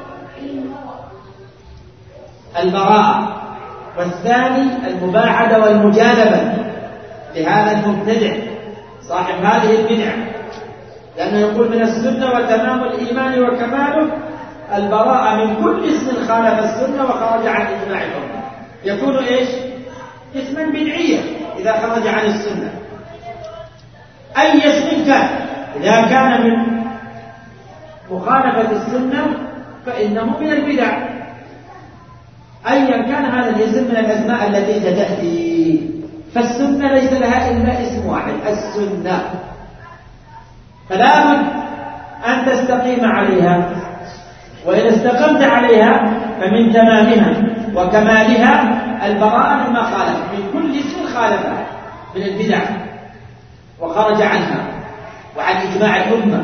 البراءة، والثاني المباعدة والمجانبة لهذا المبتدع صاحب هذه البدعة، لأنه يقول من السنة وتمام الإيمان وكماله البراءة من كل اسم خالف السنة وخرج عن إجماع الأمة. يكون إيش؟ اسما بدعيا إذا خرج عن السنة، أي اسم كان، إذا كان من مخالفة السنة فإنه من البدع، أيا كان هذا الاسم من الأسماء التي تأتي. فالسنة ليس لها إلا اسم واحد، السنة، فلا بد أن تستقيم عليها، وإذا استقمت عليها فمن تمامها وكمالها البراءة مما خالف، من كل اسم خالفها من البدع وخرج عنها وعن إجماع الأمة.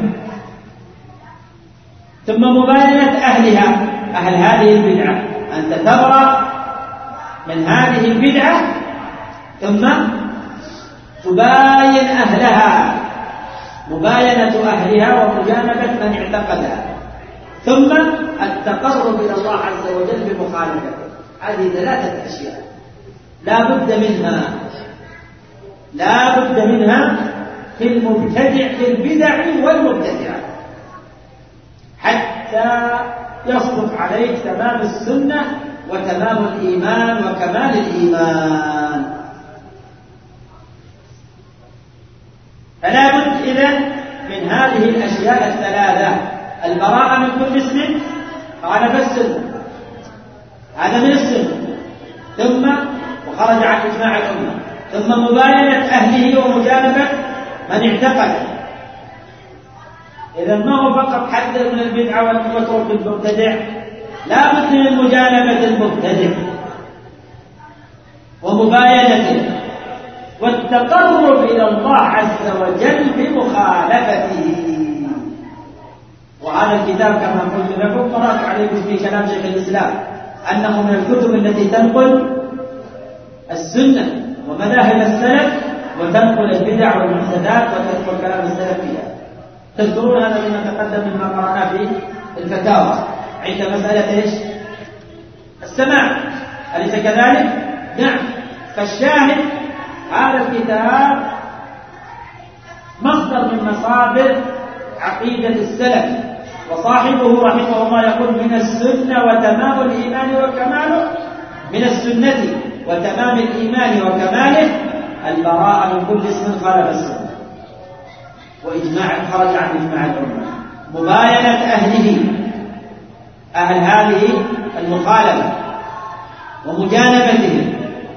ثم مباينة أهلها، أهل هذه البدعة، أن تتبرأ من هذه البدعة ثم تباين أهلها، مباينة أهلها ومجانبة من اعتقدها، ثم التقرب إلى الله عز وجل بمخالفته. هذه ثلاثة أشياء لا بد منها، لا بد منها في المبتدع، في البدع والمبتدعة، حتى يصدق عليك تمام السنة وتمام الإيمان وكمال الإيمان. فلا بد إذن من هذه الأشياء الثلاثة: البراءة من كل اسم خالف السنة، هذا من السنة، ثم خرج عن إجماع الأمة، ثم مباينة أهله ومجانبة من اعتقد. إذا ما هو فقط حذر من البدعة واترك المبتدع، لا بد من مجانبة المبتدع ومباينته والتقرب إلى الله عز وجل بمخالفته. وهذا الكتاب كما قلت لكم قرأت عليكم في كلام شيخ الإسلام أنه من الكتب التي تنقل السنة ومذاهب السلف وتنقل البدع والمحدثات وتذكر كلام السلف فيها. تذكرون هذا مما تقدم مما قرأناه في الفتاوى عند مسألة إيش؟ السماع، أليس كذلك؟ نعم. فالشاهد هذا الكتاب مصدر من مصادر عقيدة السلف، وصاحبه رحمه الله يقول من السنة وتمام الإيمان وكماله، من السنة وتمام الإيمان وكماله البراءة من كل اسم خالف السنة وإجماع خرج عن إجماع الأمة، مباينة أهله أهل هذه المخالفة ومجانبتهم،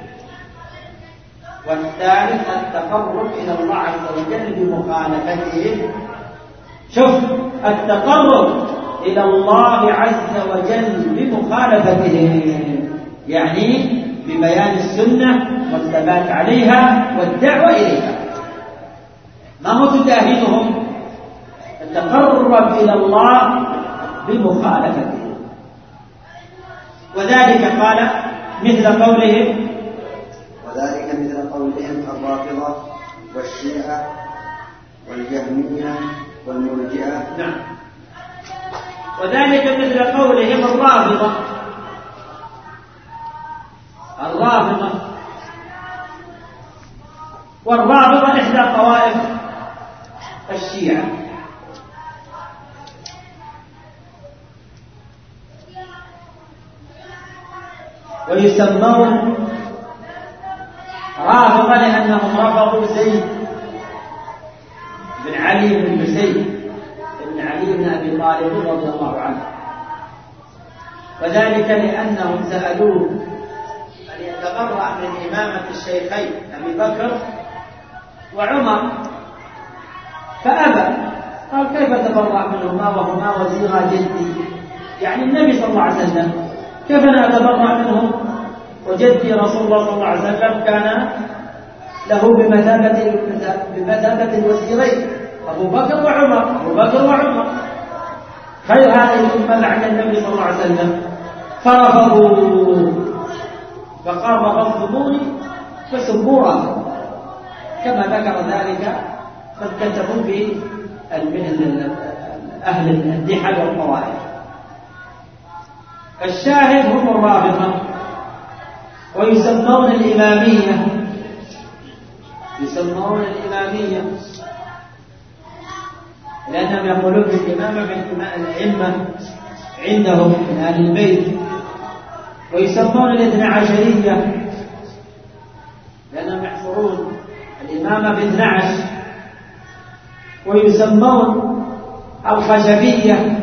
والثالث التقرب إلى الله عز وجل بمخالفتهم. شوف التقرب إلى الله عز وجل بمخالفتهم يعني ببيان السنة والثبات عليها والدعوة إليها. ما هو تجاهدهم؟ التقرب إلى الله بمخالفتهم. وذلك قال مثل قولهم وذلك مثل قولهم الرافضة والشيعة والجهمية والمرجئة. نعم. وذلك مثل قولهم الرافضة الرافضة والرافضة إحدى طوائف الشيعة، ويسمون رافضة لأنهم رفضوا زيد بن علي بن حسين بن علي بن أبي طالب رضي الله عنه، وذلك لأنهم سألوه أن يتبرأ من إمامة الشيخين أبي بكر وعمر فأبى، قال كيف تبرأ منهما وهما وزيرا جدي، يعني النبي صلى الله عليه وسلم، كيف أنا أتبرأ منهم وجدي رسول الله صلى الله عليه وسلم كان له بمثابة بمثابة الوزيرين أبو بكر وعمر أبو بكر وعمر خير هذه الأمة بعد النبي صلى الله عليه وسلم، فرفضوا فقام رفضوني فسبوا رافض كما ذكر ذلك من كتبوا في أهل الدحل والطوائف. الشاهد هم الرافضة، ويسمون الإمامية يسمون الإمامية لأنهم يقولون بالإمامة من الأئمة عندهم من أهل البيت، ويسمون الاثنى عشرية لأنهم يحصرون الإمامة باثنى عشر، ويسمون الخشبية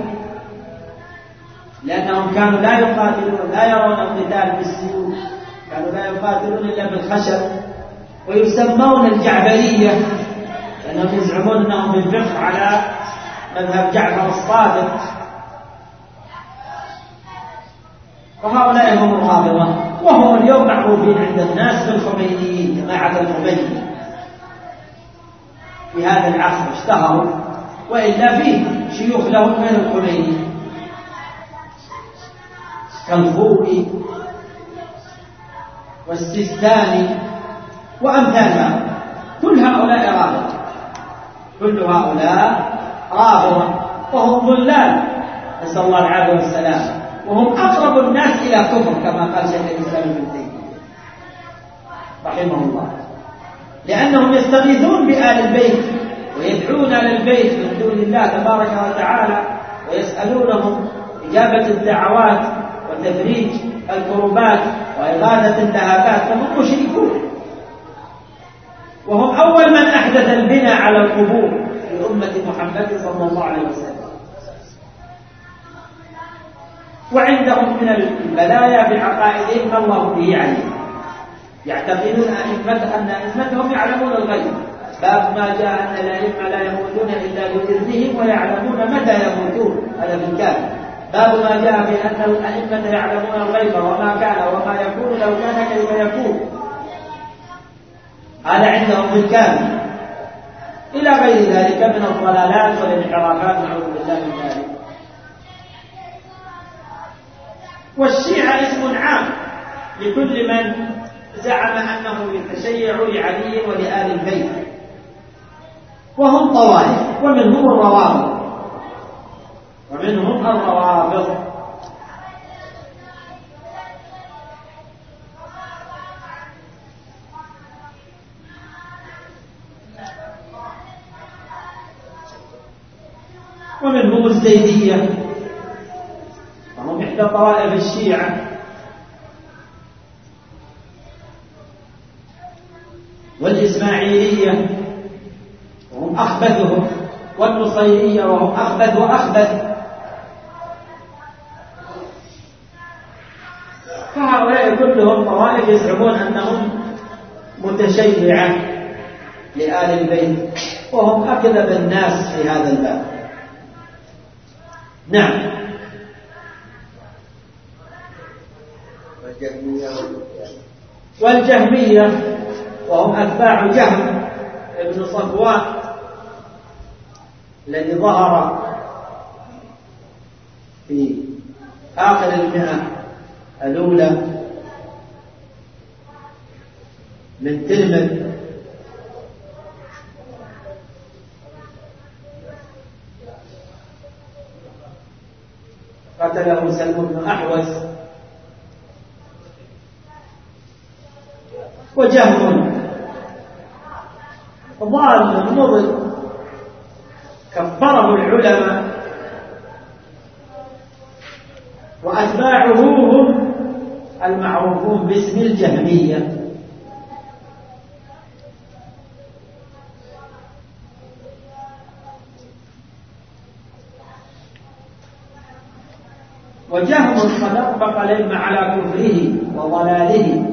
لأنهم كانوا لا يقاتلون لا يرون القتال بالسيوف، كانوا لا يقاتلون إلا بالخشب، ويسمون الجعفرية لأنهم يزعمون أنهم بالفقه على مذهب جعفر الصادق، وهؤلاء هم الرافضة، وهم اليوم معروفين عند الناس بالخمينيين، جماعة الخميني في هذا العصر اشتهروا، وإلا فيه شيوخ لهم من الخميني كالفوقي والسيستاني وأمثالها، كل هؤلاء رافضة، كل هؤلاء رافضة وهم ضلال، نسأل الله العافية والسلام، وهم أقرب الناس إلى كفر كما قال شيخ الإسلام ابن تيمية رحمه الله، لأنهم يستغيثون بآل البيت ويدعون على البيت من دون الله تبارك وتعالى، ويسألونهم إجابة الدعوات وتفريج الكربات وإغاثة اللهفات، فهم مشركون، وهم أول من أحدث البناء على القبور في أمة محمد صلى الله عليه وسلم، وعندهم من البلايا بعقائدهم ما الله به عليهم. يعتقدون أئمة أن أئمتهم يعلمون الغيب. باب ما جاء أن الأئمة لا يموتون إلا بإذنهم ويعلمون متى يموتون، هذا في الكافي. باب ما جاء في أن الأئمة يعلمون الغيب وما كان وما يكون لو كان كيف يكون، هذا عندهم في الكافي، إلى غير ذلك من الضلالات والانحرافات، نعوذ بالله من ذلك. والشيعة اسم عام لكل من زعم أنه يتشيع لعلي ولآل البيت، وهم طوائف، ومنهم الروافض ومنهم الروافض ومنهم الزيدية، وهم إحدى طوائف الشيعة، والإسماعيلية وهم أخبثهم، والنصيرية وهم أخبث وأخبث. فهؤلاء كلهم طوائف يزعمون أنهم متشيعة لآل البيت، وهم أكذب الناس في هذا الباب. نعم. والجهمية وهم أتباع جهم ابن صفوان الذي ظهر في آخر المئة الأولى من تلمذ، قتله سلم بن أحوز. وجهم ضال مضل كفره العلماء، وأتباعه هم المعروفون باسم الجهمية. وجهم قد أطبق العلم على كفره وضلاله،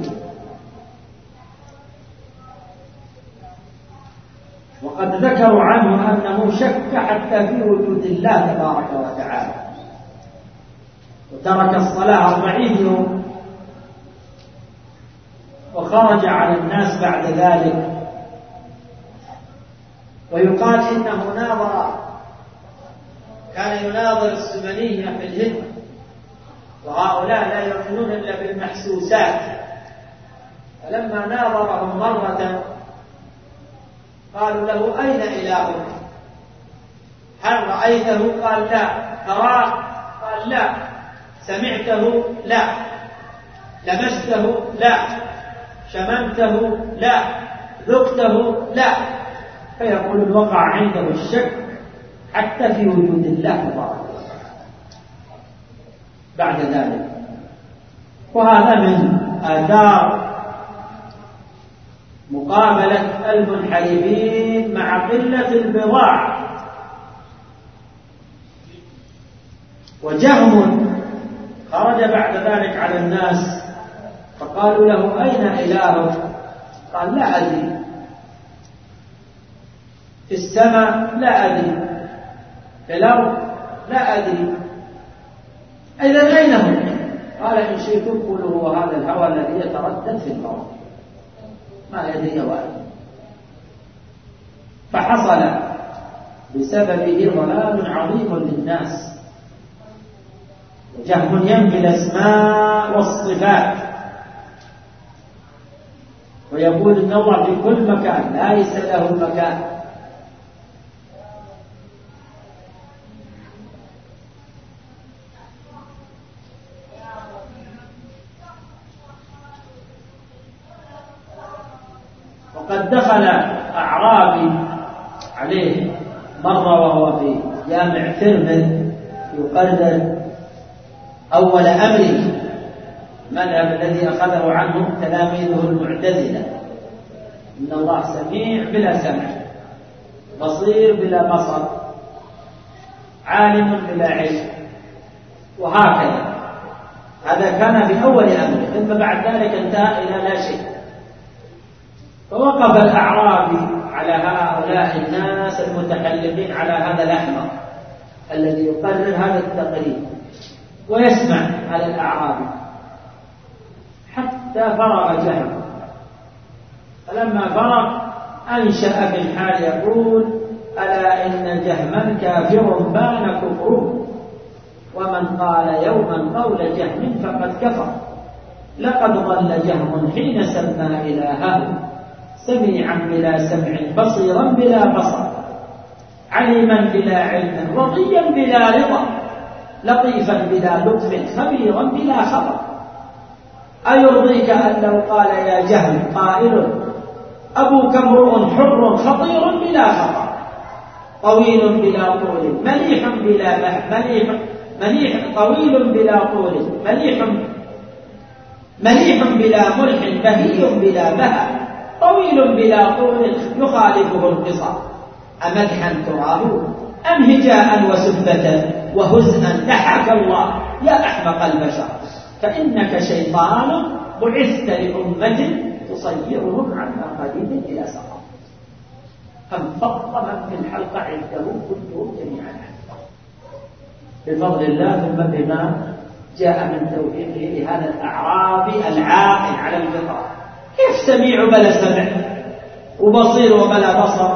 وقد ذكروا عنه أنه شك حتى في وجود الله تبارك وتعالى، وترك الصلاة أربعين يوم، وخرج على الناس بعد ذلك. ويقال إنه ناظر، كان يناظر السمنية في الهند، وهؤلاء لا يؤمنون إلا بالمحسوسات، فلما ناظرهم مرة قالوا له: أين إلهك؟ هل رأيته؟ قال: لا. تراه؟ قال: لا. سمعته؟ لا. لمسته؟ لا. شممته؟ لا. ذقته؟ لا. فيقول وقع عنده الشك حتى في وجود الله تبارك وتعالى بعد ذلك. وهذا من آثار مقابلة المنحرفين مع قلة البضاعة. وجهم خرج بعد ذلك على الناس فقالوا له: أين إلهك؟ قال: لا أدري. في السماء؟ لا أدري. في الأرض؟ لا أدري. إذن أين هو؟ قال: إن شئتم قولوا هو هذا الهوى الذي يتردد في الأرض، ما يدري وأدري. فحصل بسببه ضلال عظيم للناس. وجهم ينفي الأسماء والصفات، ويقول إن الله في كل مكان ليس له مكان. وقد دخل أعرابي عليه مرة وهو في جامع ترمذ يقرر أول أمره، المذهب الذي أخذه عنه تلاميذه المعتزلة: إن الله سميع بلا سمع، بصير بلا بصر، عالم بلا علم، وهكذا. هذا كان في أول أمره، ثم بعد ذلك انتهى إلى لا شيء. فوقف الأعرابي على هؤلاء الناس المتكلمين على هذا الأحمر الذي يقرر هذا التقرير ويسمع على الأعرابي حتى فرغ جهم. فلما فرغ أنشأ في الحال يقول: ألا إن جهما كافر بان كفره، ومن قال يوما قول جهم فقد كفر. لقد ضل جهم حين سمى إلهه، سميعا بلا سمع بصيرا بلا بصر، عليما بلا علم رضيا بلا رضا، لطيفا بلا لطف خبيرا بلا خبر. أيرضيك أن لو قال يا جهم قائل: أبوك امرؤ حر خطير بلا خطر، طويل بلا طول مليح بلا مليح مليح طويل بلا طول مليح مليح بلا ملح بهي بلا بهى، طويل بلا طول يخالفه القصر. أمدحا تراه أم هجاء وسبة وهزءا دحاك الله يا أحمق البشر، فإنك شيطان بعثت لأمة تصيرهم عن قريب إلى سقط. فانفض من في الحلقة عنده كلهم جميعا بفضل الله ثم بما جاء من توفيقه لهذا الأعرابي العاقل على الفطرة. كيف سميع بلا سمع وبصير وبلا بصر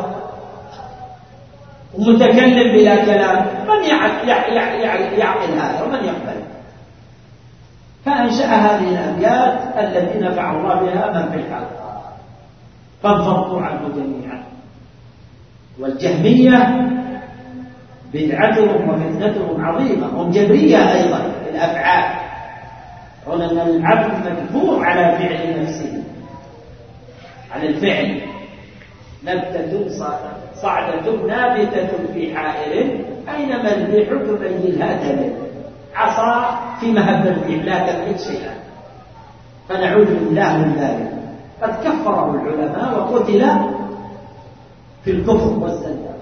ومتكلم بلا كلام؟ من يعقل هذا ومن يقبل؟ فأنشأ هذه الأبيات التي نفع الله بها من في الحلقة، فانفضوا عنه جميعا. والجهمية بدعتهم وفتنتهم عظيمة، هم جبرية أيضا في الأفعال، يقول أن العبد مجبور على فعل نفسه، على الفعل. نبتة صعدة نابتة في حائر، أينما الريح تبينها تبين، عصا في مهب الريح لا تملك شيئا. فنعوذ بالله من ذلك. قد كفره العلماء وقتل في الكفر والزندقة،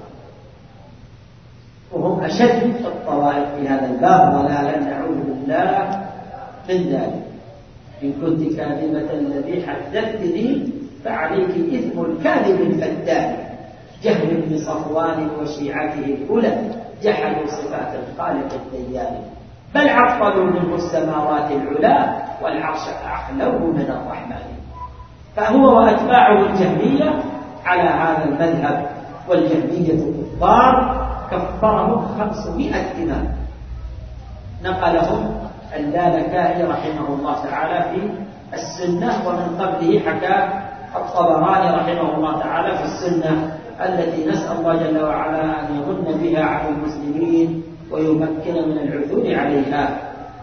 وهم أشد الطوائف في هذا الباب ضلالا، نعوذ بالله من ذلك. إن كنت كاذبة الذي حدثتني فعليك إثم الكاذب الفتان. جهل بن صفوان وشيعته الأولى جحدوا صفات الخالق الديان، بل عطلوا منه السماوات العلا والعرش أحلوه من الرحمن. فهو وأتباعه الجهمية على هذا المذهب، والجهمية كفار، كفرهم خمسمائة إمام نقلهم اللالكائي رحمه الله تعالى في السنة، ومن قبله حكى الطبراني رحمه الله تعالى في السنة التي نسأل الله جل وعلا أن يمن بها على المسلمين ويمكن من العثور عليها.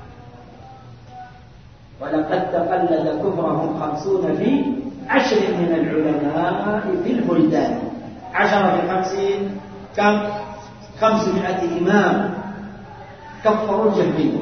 ولقد تقلد كفرهم خمسون في عشر من العلماء في البلدان. عشرة في خمسين كم؟ خمسمائة إمام كفروا الجهمية.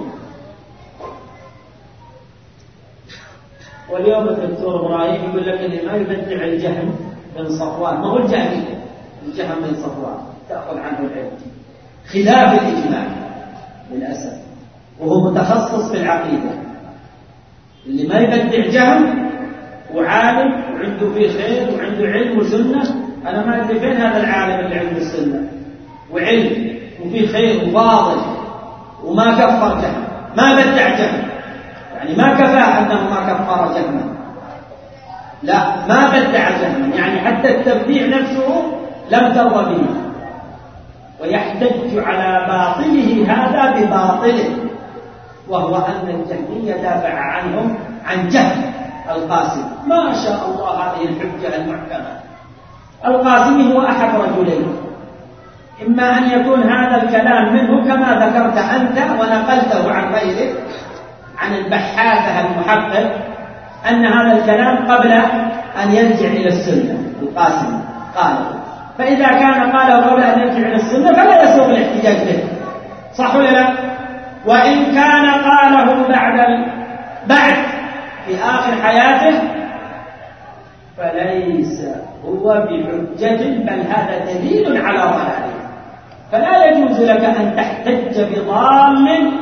واليوم الدكتور إبراهيم يقول لك اللي ما يبدع الجهم بن صفوان ما هو الجهمية، الجهم بن صفوان تأخذ عنه العلم خلاف الإجماع للأسف، وهو متخصص في العقيدة. اللي ما يبدع جهم وعالم وعنده فيه خير وعنده علم وسنة، أنا ما أدري فين هذا العالم اللي عنده السنة وعلم وفيه خير وفاضل وما كفر جهم، ما بدع جهم، يعني ما كفاه أنه ما كفر جهما، لا ما بدع جهما، يعني حتى التبديع نفسه لم ترضى به، ويحتج على باطله هذا بباطله، وهو أن الجهمية دافع عنهم عن جهم القاسم. ما شاء الله هذه الحجة المحكمة. القاسم هو أحد رجلين، إما أن يكون هذا الكلام منه كما ذكرت أنت ونقلته عن غيرك عن البحاثة المحقق، أن هذا الكلام قبل أن يرجع إلى السنة القاسم قاله، فإذا كان قاله قبل أن يرجع إلى السنة فلا يسوغ الاحتجاج به، صح ولا لا؟ وإن كان قاله بعد بعد في آخر حياته فليس هو بحجة، بل هذا دليل على ضلاله. فلا يجوز لك أن تحتج بضال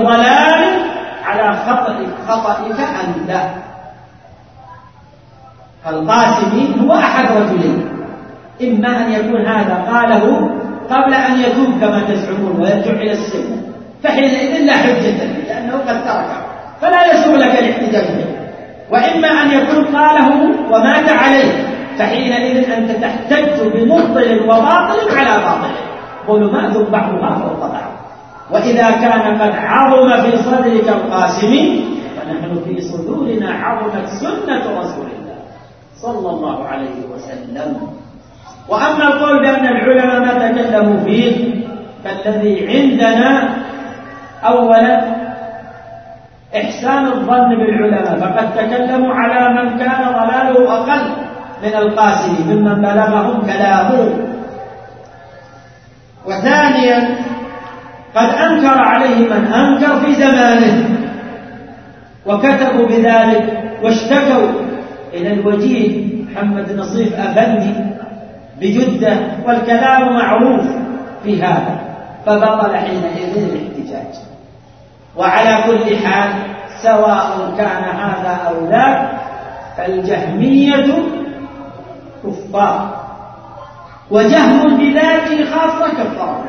وبضلال على خطأ خطئك أنت. القاسمي هو أحد رجلين، إما أن يكون هذا قاله قبل أن يتوب كما تزعمون ويرجع إلى السنة، فحينئذ لا حجة له لأنه قد تركه فلا يسوغ لك الاحتجاج به، وإما أن يكون قاله ومات عليه، فحينئذ أنت تحتج بمبطل وباطل على باطل، ظلمات بعضها فوق بعض. وإذا كان قد عظم في صدرك القاسم فنحن في صدورنا عظمت سنة رسول الله صلى الله عليه وسلم. وأما القول بأن العلماء ما تكلموا فيه فالذي عندنا أولا إحسان الظن بالعلماء، فقد تكلموا على من كان ضلاله أقل من القاسم ممن بلغهم كلامه. وثانيا قد أنكر عليه من أنكر في زمانه وكتبوا بذلك واشتكوا إلى الوجيه محمد نصيف أفندي بجدة، والكلام معروف في هذا، فبطل حينئذ الاحتجاج. وعلى كل حال سواء كان هذا أو ذاك فالجهمية كفار، وجهم بذاته خاصة كفار،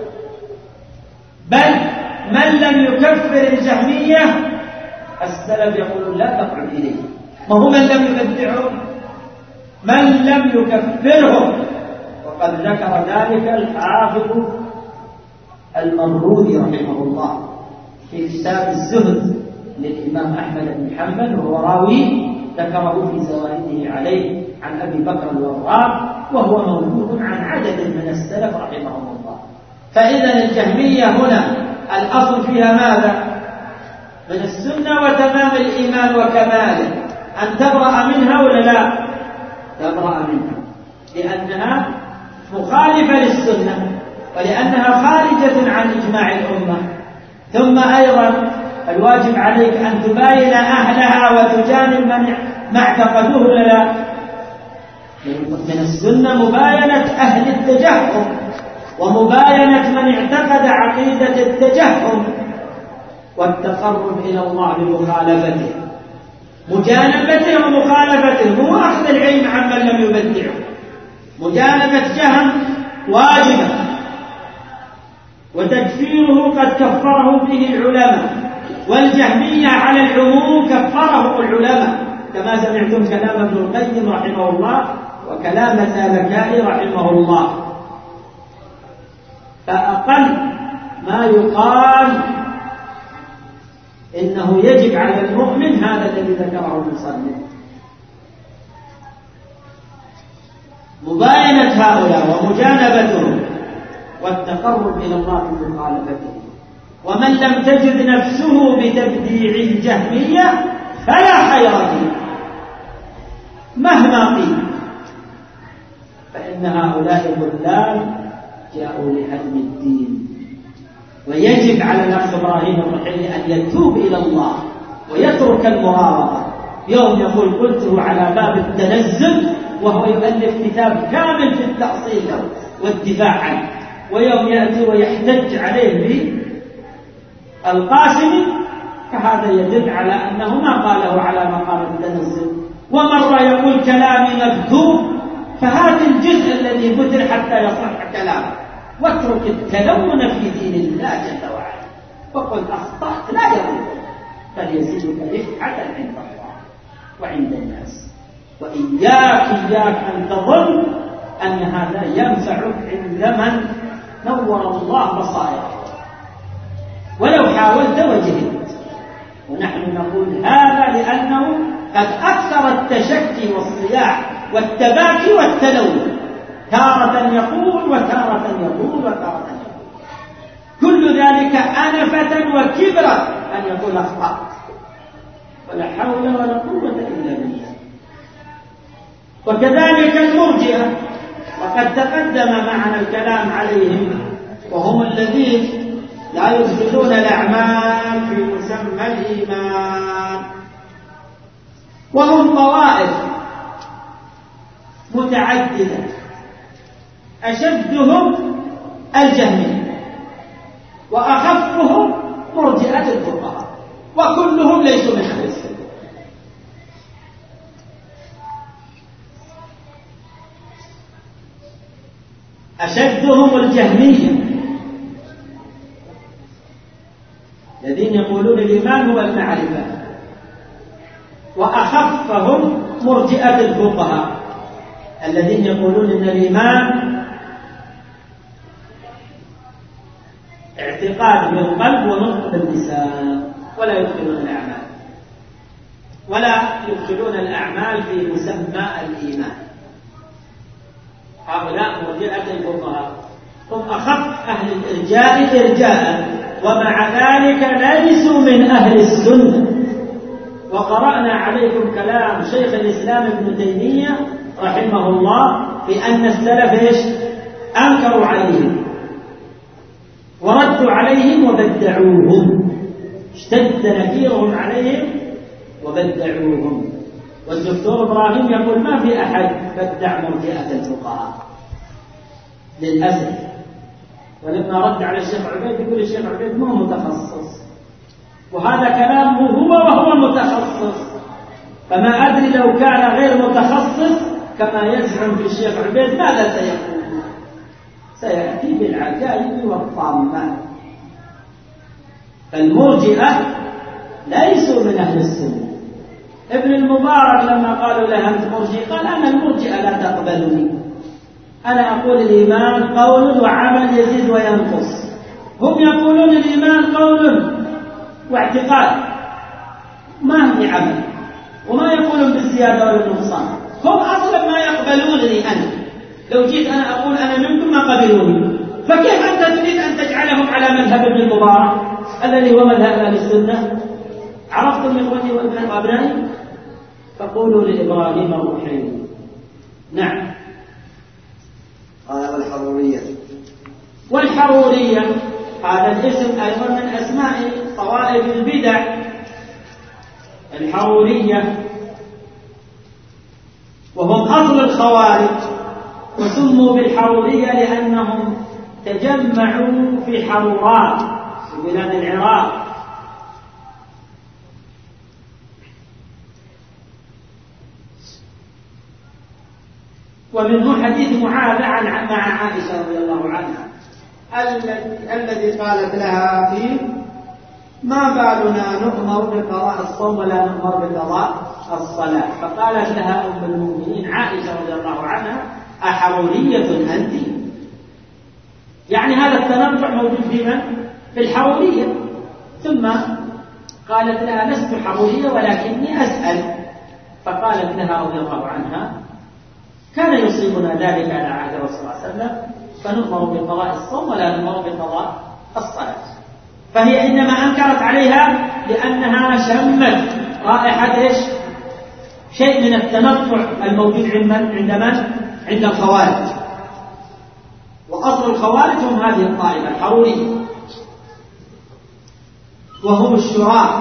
بل من لم يكفر الجهمية السلف يقولون لا تقعد إليه، ما هو من لم يبدعهم، من لم يكفرهم، وقد ذكر ذلك الحافظ المروذي رحمه الله في كتاب الزهد للإمام أحمد بن حنبل، وهو راوي ذكره في زوائده عليه عن أبي بكر الوراق، وهو موجود عن عدد من السلف رحمهم الله. فإذا الجهمية هنا الأصل فيها ماذا؟ من السنة وتمام الإيمان وكماله، أن تبرأ منها ولا لا؟ تبرأ منها، لأنها مخالفة للسنة ولأنها خارجة عن إجماع الأمة. ثم أيضا الواجب عليك أن تباين أهلها وتجانب من ما اعتقدوه ولا لا؟ من السنة مباينة أهل التجهم ومباينة من اعتقد عقيدة التجهم والتقرب إلى الله بمخالفته، مجانبته ومخالفته، هو أخذ العلم عمن لم يبدعه. مجانبة جهم واجبة، وتكفيره قد كفره به العلماء، والجهمية على العموم كفره العلماء، كما سمعتم كلام ابن القيم رحمه الله وكلام الزالكائي رحمه الله. فأقل ما يقال إنه يجب على المؤمن هذا الذي ذكره المصنف، مباينة هؤلاء ومجانبتهم والتقرب إلى الله بمخالفتهم. ومن لم تجد نفسه بتبديع الجهمية فلا خير فيه مهما قيل، فإن هؤلاء ضلال جاءوا لهدم الدين. ويجب على الأخ إبراهيم الرحيلي أن يتوب إلى الله ويترك المراوغة. يوم يقول قلته على باب التنزل وهو يؤلف كتاب كامل في التأصيل له والدفاع عنه، ويوم يأتي ويحتج عليه بالقاسم، فهذا يدل على أنه ما قاله على مقام التنزل. ومرة يقول كلامي مكذوب، فهذا الجزء الذي بذل حتى يصح كلامه، واترك التلون في دين الله جل وعلا، وقل أخطأت لا يضر بل يزيدك رفعة عند الله وعند الناس. وإياك إياك أن تظن أن هذا ينفعك عند من نور الله بصائره، ولو حاولت وجهدت. ونحن نقول هذا لأنه قد أكثر التشكي والصياح والتباكي والتلون، تارة يقول وتارة يقول وتارة يقول، كل ذلك أنفة وكبرة أن يقول أخطأت، ولا حول ولا قوة إلا بالله. وكذلك المرجئة، وقد تقدم معنا الكلام عليهم، وهم الذين لا يدخلون الأعمال في مسمى الإيمان، وهم طوائف متعددة، أشدهم الجهمية وأخفهم مرجئة الفقهاء، وكلهم ليسوا من أهل السنة. أشدهم الجهمية الذين يقولون الإيمان هو المعرفة، وأخفهم مرجئة الفقهاء الذين يقولون إن الإيمان اعتقاد بالقلب ونطق باللسان ولا يدخلون الأعمال ولا يدخلون الأعمال في مسمى الإيمان. هؤلاء مرجئة الفقهاء هم أخف أهل الإرجاء إرجاء، ومع ذلك ليسوا من أهل السنة. وقرأنا عليكم كلام شيخ الإسلام ابن تيمية رحمه الله في أن السلف إيش؟ أنكروا عليهم وردوا عليهم وبدعوهم، اشتد نكيرهم عليهم وبدعوهم. والدكتور إبراهيم يقول ما في أحد بدع مرجئة الفقهاء للأسف. ولما رد على الشيخ عبيد يقول الشيخ عبيد مو متخصص، وهذا كلامه هو وهو متخصص، فما أدري لو كان غير متخصص كما يزعم في الشيخ عبيد ماذا سيقول؟ سيأتي بالعجائب والطامات. فالمرجئة ليسوا من أهل السنة. ابن المبارك لما قالوا له أنت مرجئ قال أنا المرجئة لا تقبلني، أنا أقول الإيمان قول وعمل يزيد وينقص، هم يقولون الإيمان قول واعتقاد ما هي عمل، وما يقولون بالزيادة ولا بالنقصان، هم أصلا ما يقبلونني أنا. لو جيت أنا أقول أنا منكم ما قبلوني، فكيف أنت تريد أن تجعلهم على مذهب ابن المبارك الذي هو مذهب أهل السنة؟ عرفتم إخوتي وأبنائي؟ فقولوا لإبراهيم روحين. نعم. قال والحرورية. والحرورية هذا الاسم أيضا من أسماء طوائف البدع. الحرورية وهم أصل الخوارج، وسموا بالحرورية لأنهم تجمعوا في حرورات في بلاد العراق، ومنه حديث معاذ عن مع عائشة رضي الله عنها الذي قالت لها فيه ما بالنا نؤمر بقضاء الصوم ولا نؤمر بقضاء الصلاة، فقالت لها أم المؤمنين عائشة رضي الله عنها أحرورية أنت؟ يعني هذا التنبع موجود في من؟ في الحرورية. ثم قالت لها لست حرورية ولكني أسأل، فقالت لها رضي الله عنها كان يصيبنا ذلك على عهد الرسول صلى الله عليه وسلم فنؤمر بقضاء الصوم ولا نؤمر بقضاء الصلاة. فهي إنما أنكرت عليها لأنها شمت رائحة إيش؟ شيء من التنطع الموجود عند من؟ عند من؟ عند الخوارج. وأصل الخوارج هم هذه الطائفة الحرورية، وهم الشراء،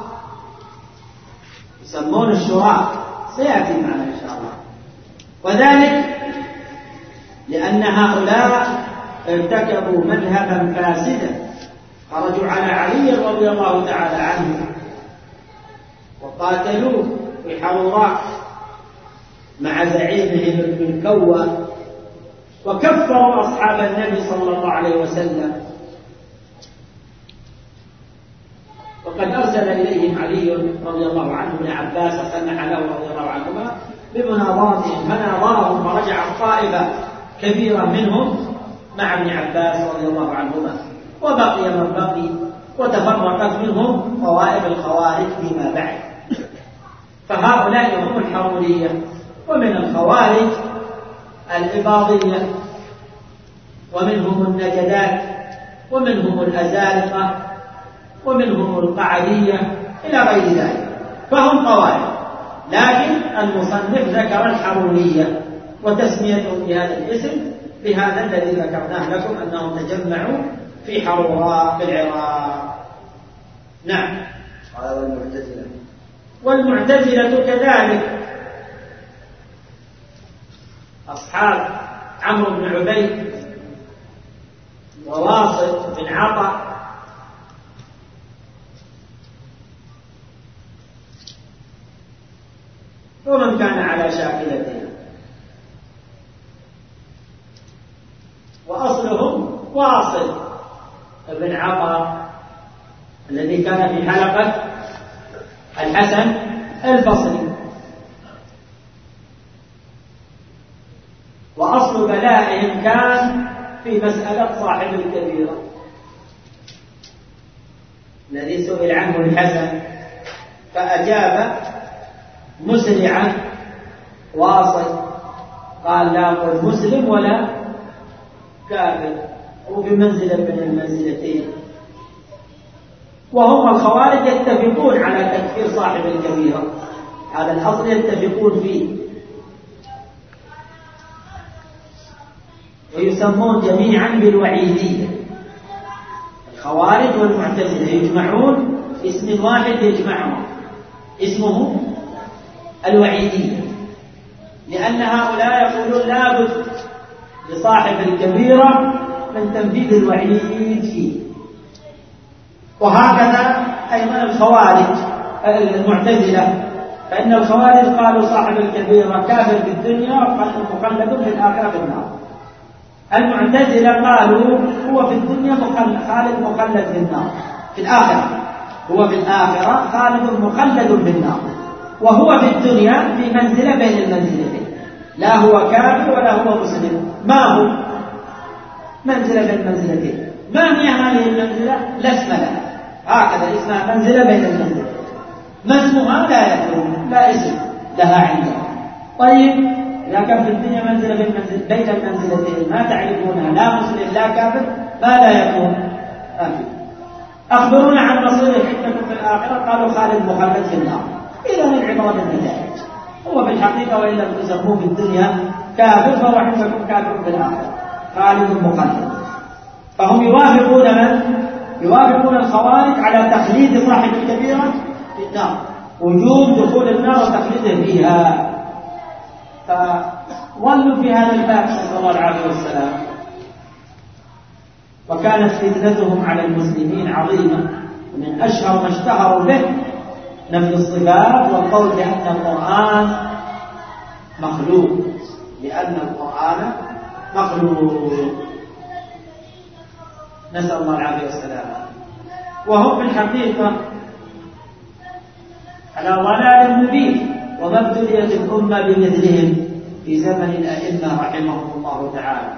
يسمون الشراء، سيأتي معنا إن شاء الله. وذلك لأن هؤلاء ارتكبوا مذهبا فاسدا، خرجوا على علي رضي الله تعالى عنه وقاتلوه في حروراء مع زعيمهم ابن الكوى، وكفروا أصحاب النبي صلى الله عليه وسلم. وقد أرسل إليهم علي رضي الله عنه ابن عباس سمح له رضي الله عنهما بمناظرتهم، فناظرهم ورجعت طائفة كبيرة منهم مع ابن عباس رضي الله عنهما، وبقي من بقي، وتفرقت منهم طوائف الخوارج فيما بعد. فهؤلاء هم الحرورية. ومن الخوارج الإباضية، ومنهم النجدات، ومنهم الأزالقة، ومنهم القعدية إلى غير ذلك، فهم طوائف. لكن المصنف ذكر الحرورية وتسميتهم بهذا الاسم بهذا الذي ذكرناه لكم أنهم تجمعوا في حروراء في العراق. نعم. والمعتزلة. والمعتزلة كذلك أصحاب عمرو بن عبيد وواصل بن عطا ومن كان على شاكلتها. واصل بن عطاء الذي كان في حلقة الحسن البصري. وأصل بلائهم كان في مسألة صاحب الكبيرة الذي سئل عنه الحسن فأجاب مسرعا واصل، قال لا أقول مسلم ولا كافر، وبمنزلة من المنزلتين. وهم الخوارج يتفقون على تكفير صاحب الكبيرة، هذا الأصل يتفقون فيه، ويسمون جميعا بالوعيدية. الخوارج والمعتزلة يجمعون اسم واحد يجمعهم اسمه الوعيدية، لأن هؤلاء يقولون لا بد لصاحب الكبيرة من تنفيذ الوعيد فيه. وهكذا أيضا الخوارج المعتزلة، فإن الخوارج قالوا صاحب الكبيرة كافر في الدنيا ومخلد في الآخرة في النار. المعتزلة قالوا هو في الدنيا خالد مخلد في النار، في الآخرة هو في الآخرة خالد مخلد في النار، وهو في الدنيا في منزلة بين المنزلتين، لا هو كافر ولا هو مسلم، ما هو منزلة بين المنزلتين. ما هي هذه المنزلة؟ لا اسم لها، هكذا اسمها منزلة بين المنزلتين. ما اسمها؟ لا يكون لا اسم لها عندها. طيب إذا كان في الدنيا منزلة بين المنزل بين المنزلتين ما تعرفونها، لا مسلم لا كافر، ما لا يكون آخر. أخبرونا عن مصير حكمكم في الآخرة، قالوا خالد مخلد في النار. إذا العبرة بالنتائج، هو في الحقيقة وإن لم تسموه في الدنيا كافر فهو حكمكم كافر في الآخرة خالد مخلد. فهم يوافقون من؟ يوافقون الخوارج على تخليد صاحب الكبيرة في النار، وجوب دخول النار وتخليده فيها. فظلوا في هذا الباب نسأل الله العافية والسلام. وكانت فتنتهم على المسلمين عظيمة، ومن أشهر ما اشتهروا به نفي الصفات والقول بأن القرآن مخلوق، لأن القرآن مخلوق، نسأل الله العافية والسلام. وهم في الحقيقة على ضلال مبين، وما ابتليت الأمة بمثلهم في زمن الأئمة رحمهم الله تعالى.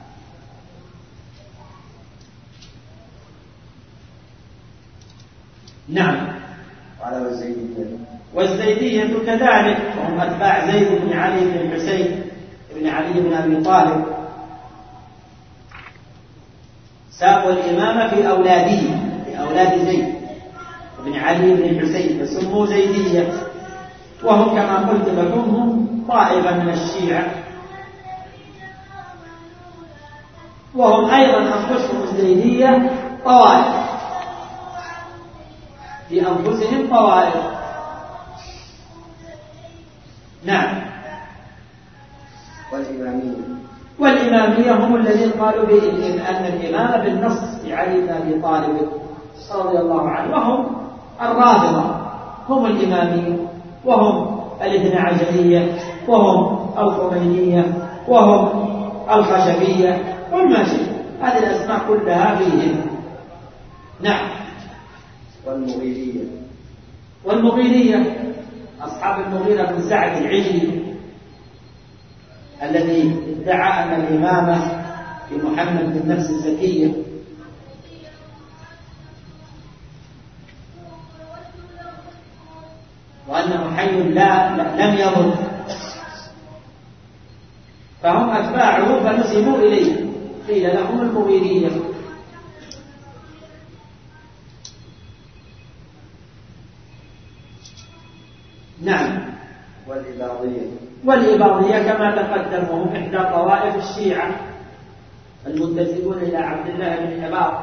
نعم. وعلى والزيدية والزيدية كذلك، وهم أتباع زيد بن علي بن الحسين بن علي بن أبي طالب، ساقوا الإمامة في أولادهم، في أولاد زيد بن علي بن الحسين، فسموا زيدية. وهم كما قلت لكم هم طائفة من الشيعة، وهم أيضا أنفسهم الزيدية طوائف، في أنفسهم طوائف. نعم. والإمامية والإمامية هم الذين قالوا بأن الإمامة بالنص لعلي بن أبي طالب رضي الله عنه، وهم الرافضة، هم الإمامية، وهم الاثنى عشرية، وهم الخمينية، وهم الخشبية، وما شئ، هذه الأسماء كلها فيهم. نعم. والمغيرية والمغيرية أصحاب المغيرة بن سعد العجلي الذي ادعى أن الإمامة في محمد بالنفس الزكية، وأنه حي لا لم يمت، فهم أتباعه فنسبوا إليه، قيل لهم المغيرية. نعم. والإباضية والإباضية كما تقدم، وهم إحدى طوائف الشيعة المنتسبون إلى عبد الله بن أباض.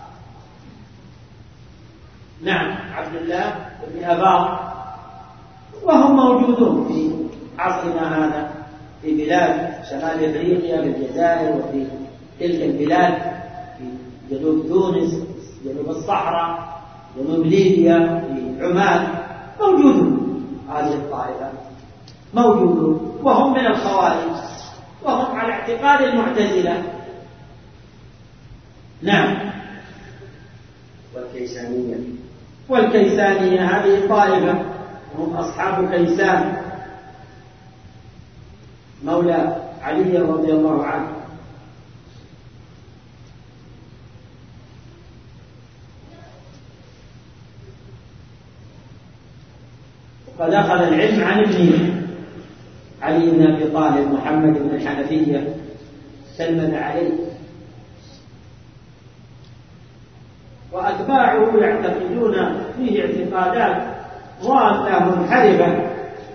نعم، عبد الله بن أباض، وهم موجودون في عصرنا هذا في بلاد شمال أفريقيا، في الجزائر، وفي تلك البلاد في جنوب تونس، جنوب الصحراء، جنوب ليبيا، في عمان، موجودون. هذه الطائفة موجودون، وهم من الخوارج، وهم على اعتقاد المعتزلة، نعم. والكيسانية والكيسانية هذه طائفة هم أصحاب كيسان مولى علي رضي الله عنه. وقد أخذ العلم عن ابنه علي بن أبي طالب محمد بن الحنفية سلم عليه، وأتباعه يعتقدون فيه اعتقادات ضالة منحرفة،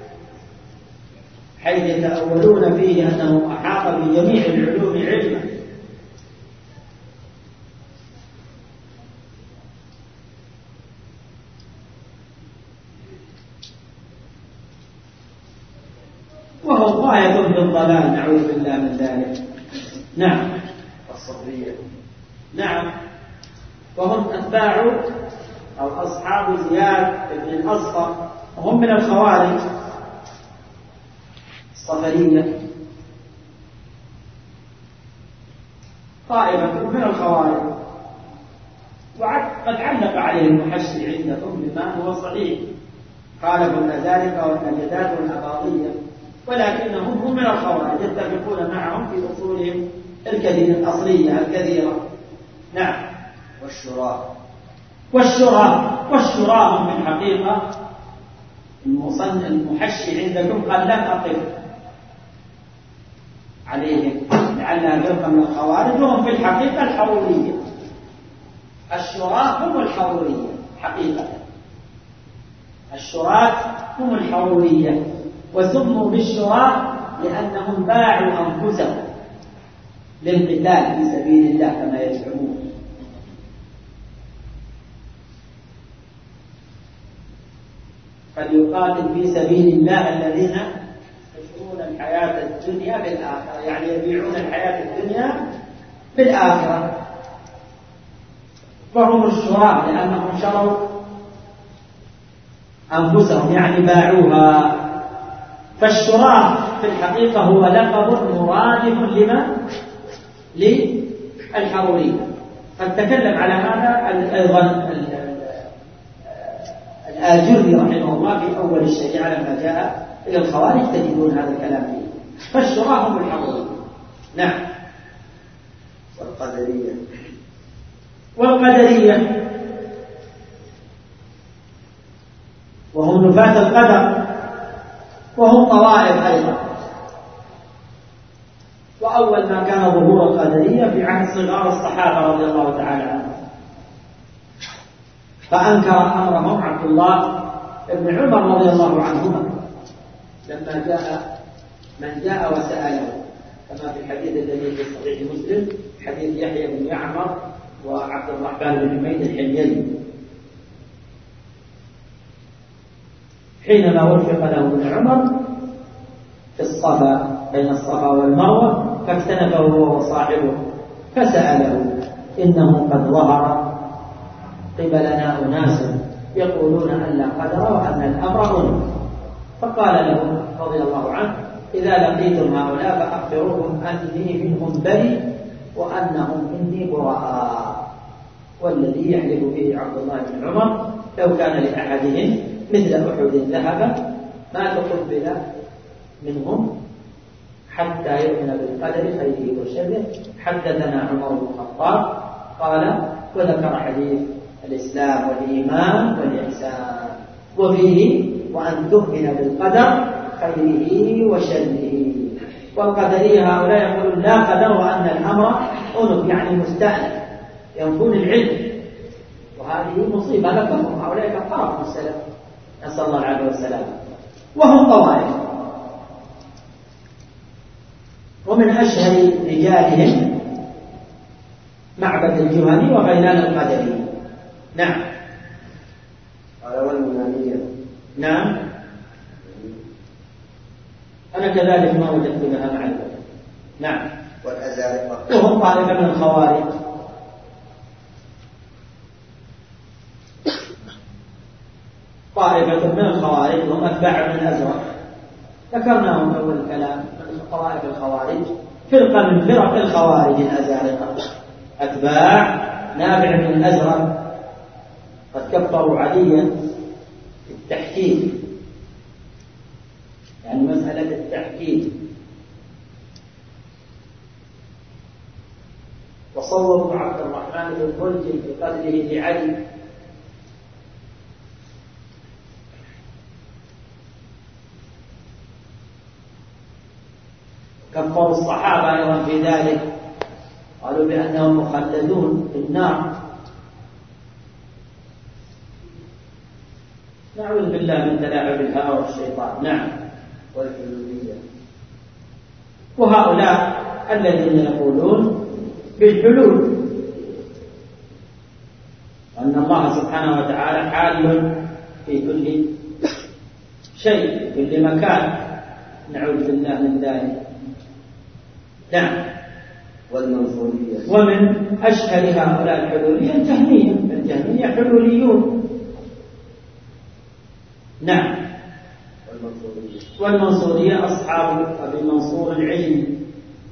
حيث يتأولون فيه أنه أحاط بجميع العلوم علما، وهو غاية في الضلال، نعوذ بالله من ذلك. نعم. الصبرية نعم. وهم أتباع أو أصحاب زياد بن الأصفر، وهم من الخوارج الصفرية، طائفة من الخوارج، وقد علق عليه المحشي عندكم بما هو صحيح، خالفوا ذلك والنجدات والأباضية، ولكنهم هم من الخوارج يتفقون معهم في أصولهم الكثيرة الأصلية الكثيرة. نعم. والشراء والشراء والشراء هم في الحقيقة المصنف المحشي عندكم قال لم أقف عليهم لعلها فرقة من الخوارج، وهم في الحقيقة الحرورية. الشراء هم الحرورية حقيقة، الشراء هم الحرورية، وسموا بالشراء لأنهم باعوا أنفسهم للقتال في سبيل الله كما يزعمون. فليقاتل في سبيل الله الذين يشرون الحياة الدنيا بالآخرة، يعني يبيعون الحياة الدنيا بالآخرة، فهم الشراء لأنهم شروا أنفسهم يعني باعوها. فالشراء في الحقيقة هو لقب مرادف لما للحرورية. قد تكلم على هذا أيضا الآجري رحمه الله في أول الشريعة لما جاء إلى الخوارج، تجدون هذا الكلام فيه. فالشراء هم الحرورية. نعم. والقدرية والقدرية وهم نفاة القدر، وهم طوائف أيضا. وأول ما كان ظهور القدرية في عهد صغار الصحابة رضي الله تعالى عنهم، فأنكر أمرهم عبد الله بن عمر رضي الله عنهما لما جاء من جاء وسأله، كما في الحديث الذي في صحيح مسلم حديث يحيى بن يعمر وعبد الرحمن بن حميد الحميري، حينما وفق له ابن عمر في الصفا بين الصفا والمروة فاكتنفه هو وصاحبه فسأله: إنه قد ظهر قبلنا أناس يقولون أن لا قدر وأن الأمر أنف. فقال له رضي الله عنه: إذا لقيتم هؤلاء فأخبروهم أني منهم بريء وأنهم مني براء. والذي يحلف به عبد الله بن عمر لو كان لأحدهم مثل أحد ذهب ما تقبل منهم حتى يؤمن بالقدر خيره وشره. حدثنا عمر بن الخطاب قال: وذكر حديث الإسلام والإيمان والإحسان وفيه وأن تؤمن بالقدر خيره وشره. والقدرية هؤلاء يقولون لا قدر وأن الأمر أنف، يعني مستأنف، ينفون العلم، وهذه مصيبة لكم. هؤلاء كفروا السلف، نسأل الله العافية والسلام. وهم طوائف، ومن أشهر رجالهم معبد الجهني وغيلان القدري. نعم. قال والمنانية. نعم. أنا كذلك ما وجدت لها معرفة. نعم. والأزارقة وهم طائفة من الخوارج. طائفة من الخوارج وهم أتباع من الأزرق، ذكرناهم أول الكلام من طوائف الخوارج، فرقة من فرق الخوارج الأزارقة. أتباع نافع بن الأزرق قد كفروا عليا بالتحكيم، يعني مسألة التحكيم، وصوروا عبد الرحمن بن ملجم في قتله لعلي، كفروا الصحابة أيضا في ذلك، قالوا بأنهم مخلدون في النار. نعوذ بالله من تلاعب الهوى والشيطان. نعم. والحلولية، وهؤلاء الذين يقولون بالحلول، أن الله سبحانه وتعالى حال في كل شيء في كل مكان، نعوذ بالله من ذلك. نعم. والمنصورية، ومن أشهر هؤلاء الحلولية الجهمية، الجهمية حلوليون. نعم. والمنصورية، والمنصورية أصحاب أبي منصور العلمي،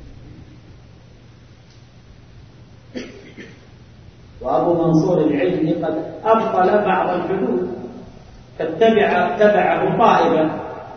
وأبو منصور العلمي قد أبطل بعض الحلول، فاتبع تبعه طائفة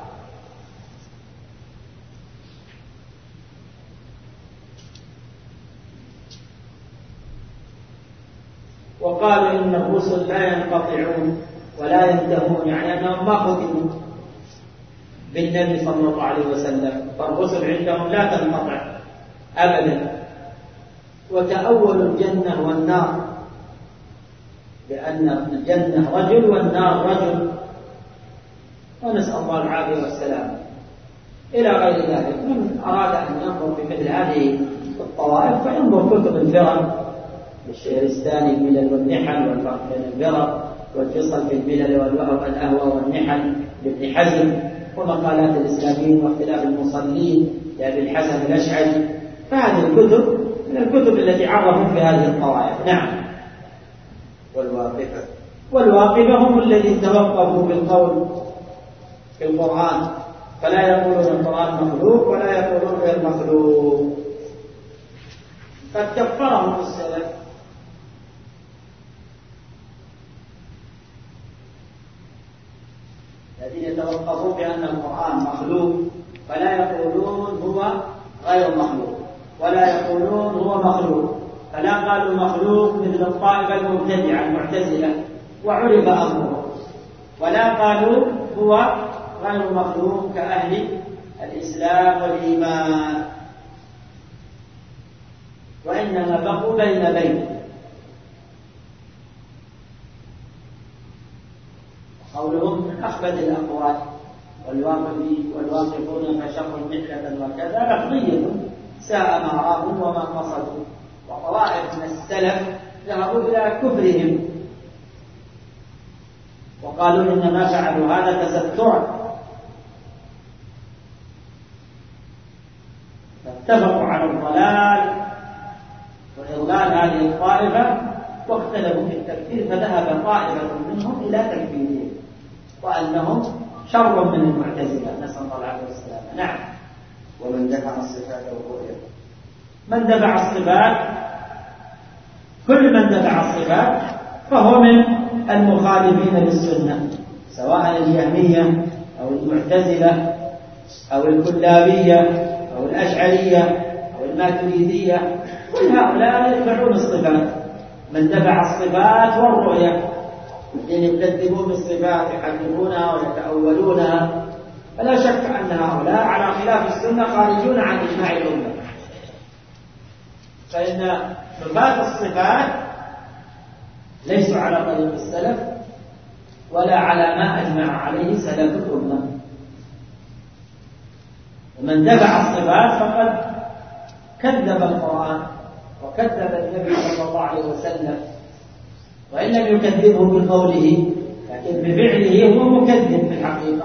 وقالوا إن الرسل لا ينقطعون ولا ينتهون، يعني أنهم ما ختموا بالنبي صلى الله عليه وسلم، فالرسل عندهم لا تنقطع أبدا. وتأولوا الجنة والنار بأن الجنة رجل والنار رجل، ونسأل الله العافية والسلام إلى غير ذلك. من أراد أن ينظر في مثل هذه الطوائف فينظر كتب الفرق للشهرستاني الملل والنحل والفرق بين الفرق، والفصل في الملل والأهوى والنحل لابن حزم، ومقالات الإسلاميين واختلاف المصلين لأبي الحسن الأشعري. فهذه الكتب من الكتب التي عرفوا في هذه الطوائف. نعم. والواقفة، والواقفة هم الذين توقفوا بالقول في القرآن، فلا يقولون القرآن مخلوق ولا يقولون غير مخلوق، قد كفرهم السلف. الذين يتوقفون بأن القرآن مخلوق فلا يقولون هو غير مخلوق ولا يقولون هو مخلوق، فلا قالوا مخلوق مثل الطائفة المبتدعة المعتزلة وعرف أمره، ولا قالوا هو غير مخلوق كأهل الإسلام والإيمان، وإنما بقوا بين بين. قولهم من أخبث الأقوال، والواقفون فشقوا محنة وكذا لفظية ساء ما رأوا وما قصدوا. وطوائف من السلف ذهبوا إلى كفرهم وقالوا إنما فعلوا هذا تسترا، فاتفقوا على الضلال وإضلال هذه الطائفة واختلفوا في التكفير، فذهب طائفة منهم إلى تكفيرهم وأنهم شر من المعتزلة، نسأل الله العافية والسلامة. نعم. ومن دفع الصفات والرؤية، من دفع الصفات، كل من دفع الصفات فهو من المخالفين للسنة، سواء الجهمية أو المعتزلة أو الكلابية أو الأشعرية أو الماتريدية، كل هؤلاء يدفعون الصفات. من دفع الصفات والرؤية، الذين يكذبون بالصفات يحرفونها ويتأولونها، فلا شك أن هؤلاء على خلاف السنة خارجون عن إجماع الأمة، فإن نفاة الصفات ليسوا على طريق السلف ولا على ما أجمع عليه سلف الأمة. ومن دفع الصفات فقد كذب القرآن وكذب النبي صلى الله عليه وسلم، وإن لم يكذبه بقوله لكن بفعله هو مكذب في الحقيقة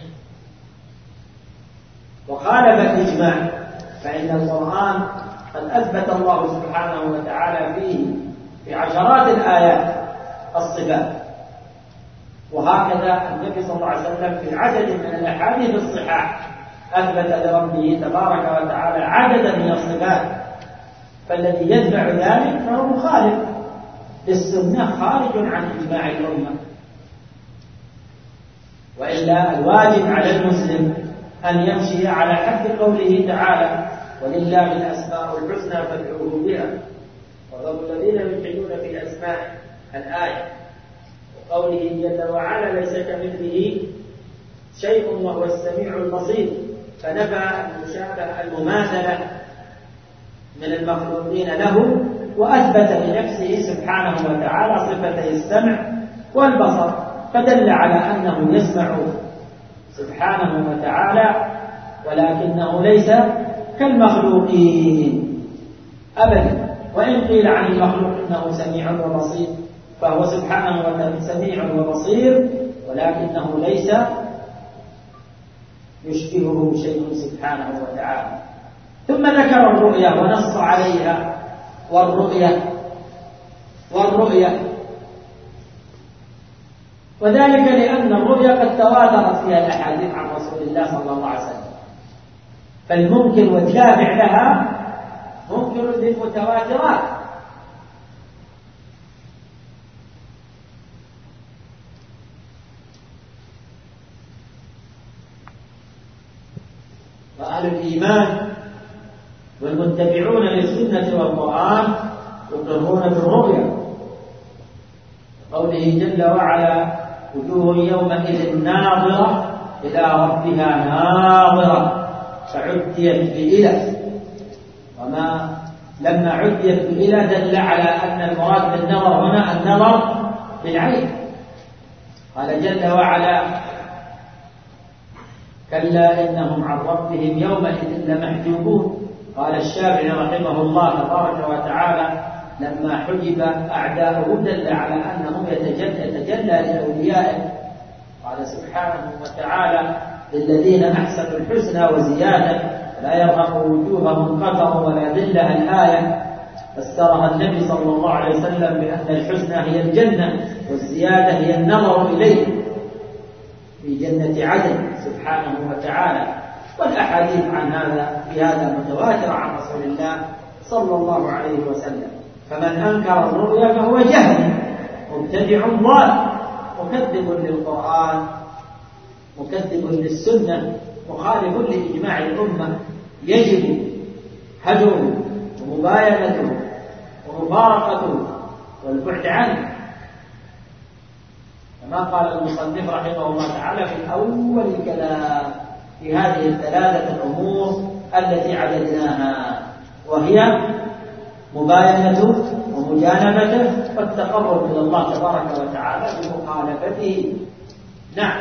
وخالف الإجماع، فإن القرآن قد أثبت الله سبحانه وتعالى فيه في عشرات الآيات الصفات، وهكذا النبي صلى الله عليه وسلم في عدد من الأحاديث الصحاح أثبت لربه تبارك وتعالى عددا من الصفات، فالذي يتبع ذلك فهو مخالف للسنة، خارج عن إجماع الأمة. وإلا الواجب على المسلم أن يمشي على حد قوله تعالى: ولله الأسماء الحسنى فادعوه بها وذروا الذين يلحدون في أسمائه، الآية. وقوله جل وعلا: ليس كمثله شيء وهو السميع البصير، فنفى المشابهة المماثلة من المخلوقين له، وأثبت لنفسه سبحانه وتعالى صفتي السمع والبصر، فدل على أنه يسمع سبحانه وتعالى، ولكنه ليس كالمخلوقين أبدا. وإن قيل عن المخلوق إنه سميع وبصير، فهو سبحانه وتعالى سميع وبصير، ولكنه ليس يشبهه شيء سبحانه وتعالى. ثم ذكر الرؤيا ونص عليها، والرؤيا والرؤيا وذلك لأن الرؤيا قد تواترت فيها الأحاديث عن رسول الله صلى الله عليه وسلم، فالممكن والتابع لها ممكن للمتواترات. وأهل الإيمان والمتبعون للسنة والقرآن يقرون بالرؤيا، قوله جل وعلا: وجوه يومئذ ناظرة إلى ربها ناظرة، فعديت بإلى. وما لما عديت بإلى دل على أن المراد بالنظر هنا النظر بالعين. قال جل وعلا: كلا إنهم عن ربهم يومئذ لمحجوبون. قال الشافعي رحمه الله تبارك وتعالى: لما حجب أعداؤه دل على أنهم يتجلى لأوليائه. قال سبحانه وتعالى: للذين أحسنوا الحسنى وزيادة لا يرهق وجوههم قتر ولا ذلة، الآية. فسرها النبي صلى الله عليه وسلم بأن الحسنى هي الجنة، والزيادة هي النظر إليه في جنة عدن سبحانه وتعالى. والأحاديث عن هذا في هذا متواترة عن رسول الله صلى الله عليه وسلم. فمن أنكر الرؤيا فهو جهل مبتدع ضال، مكذب للقرآن، مكذب للسنة، مخالف لإجماع الأمة، يجب هجره ومباينته ومفارقته والبعد عنه، كما قال المصنف رحمه الله تعالى في أول الكلام في هذه الثلاثة الأمور التي عددناها، وهي مباينته ومجانبته والتقرب إلى الله تبارك وتعالى بمخالفته. نعم.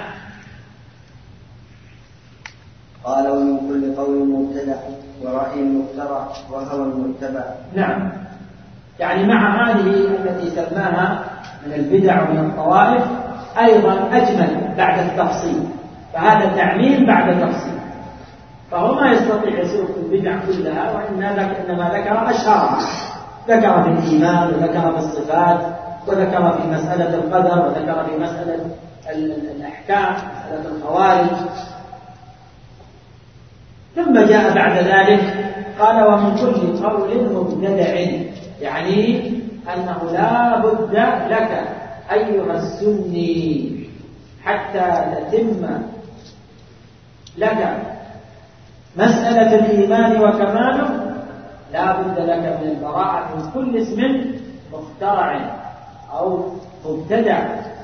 قال: ومن كل قول مبتدع ورأي مخترع وهوى متبع. نعم، يعني مع هذه التي سماها من البدع ومن الطوائف أيضا أجمل بعد التفصيل، فهذا تعميم بعد تفصيل، فهو ما يستطيع يسوق البدع كلها، وإنما ذكر أشهرها، ذكر في الإيمان وذكر في الصفات وذكر في مسألة القدر وذكر في مسألة الأحكام، مسألة الخوارج. ثم جاء بعد ذلك قال: ومن كل قول مبتدع، يعني أنه لا بد لك أيها السني حتى تتم لك مسألة الإيمان وكماله، لا بد لك من البراءة من كل اسم مخترع أو مبتدع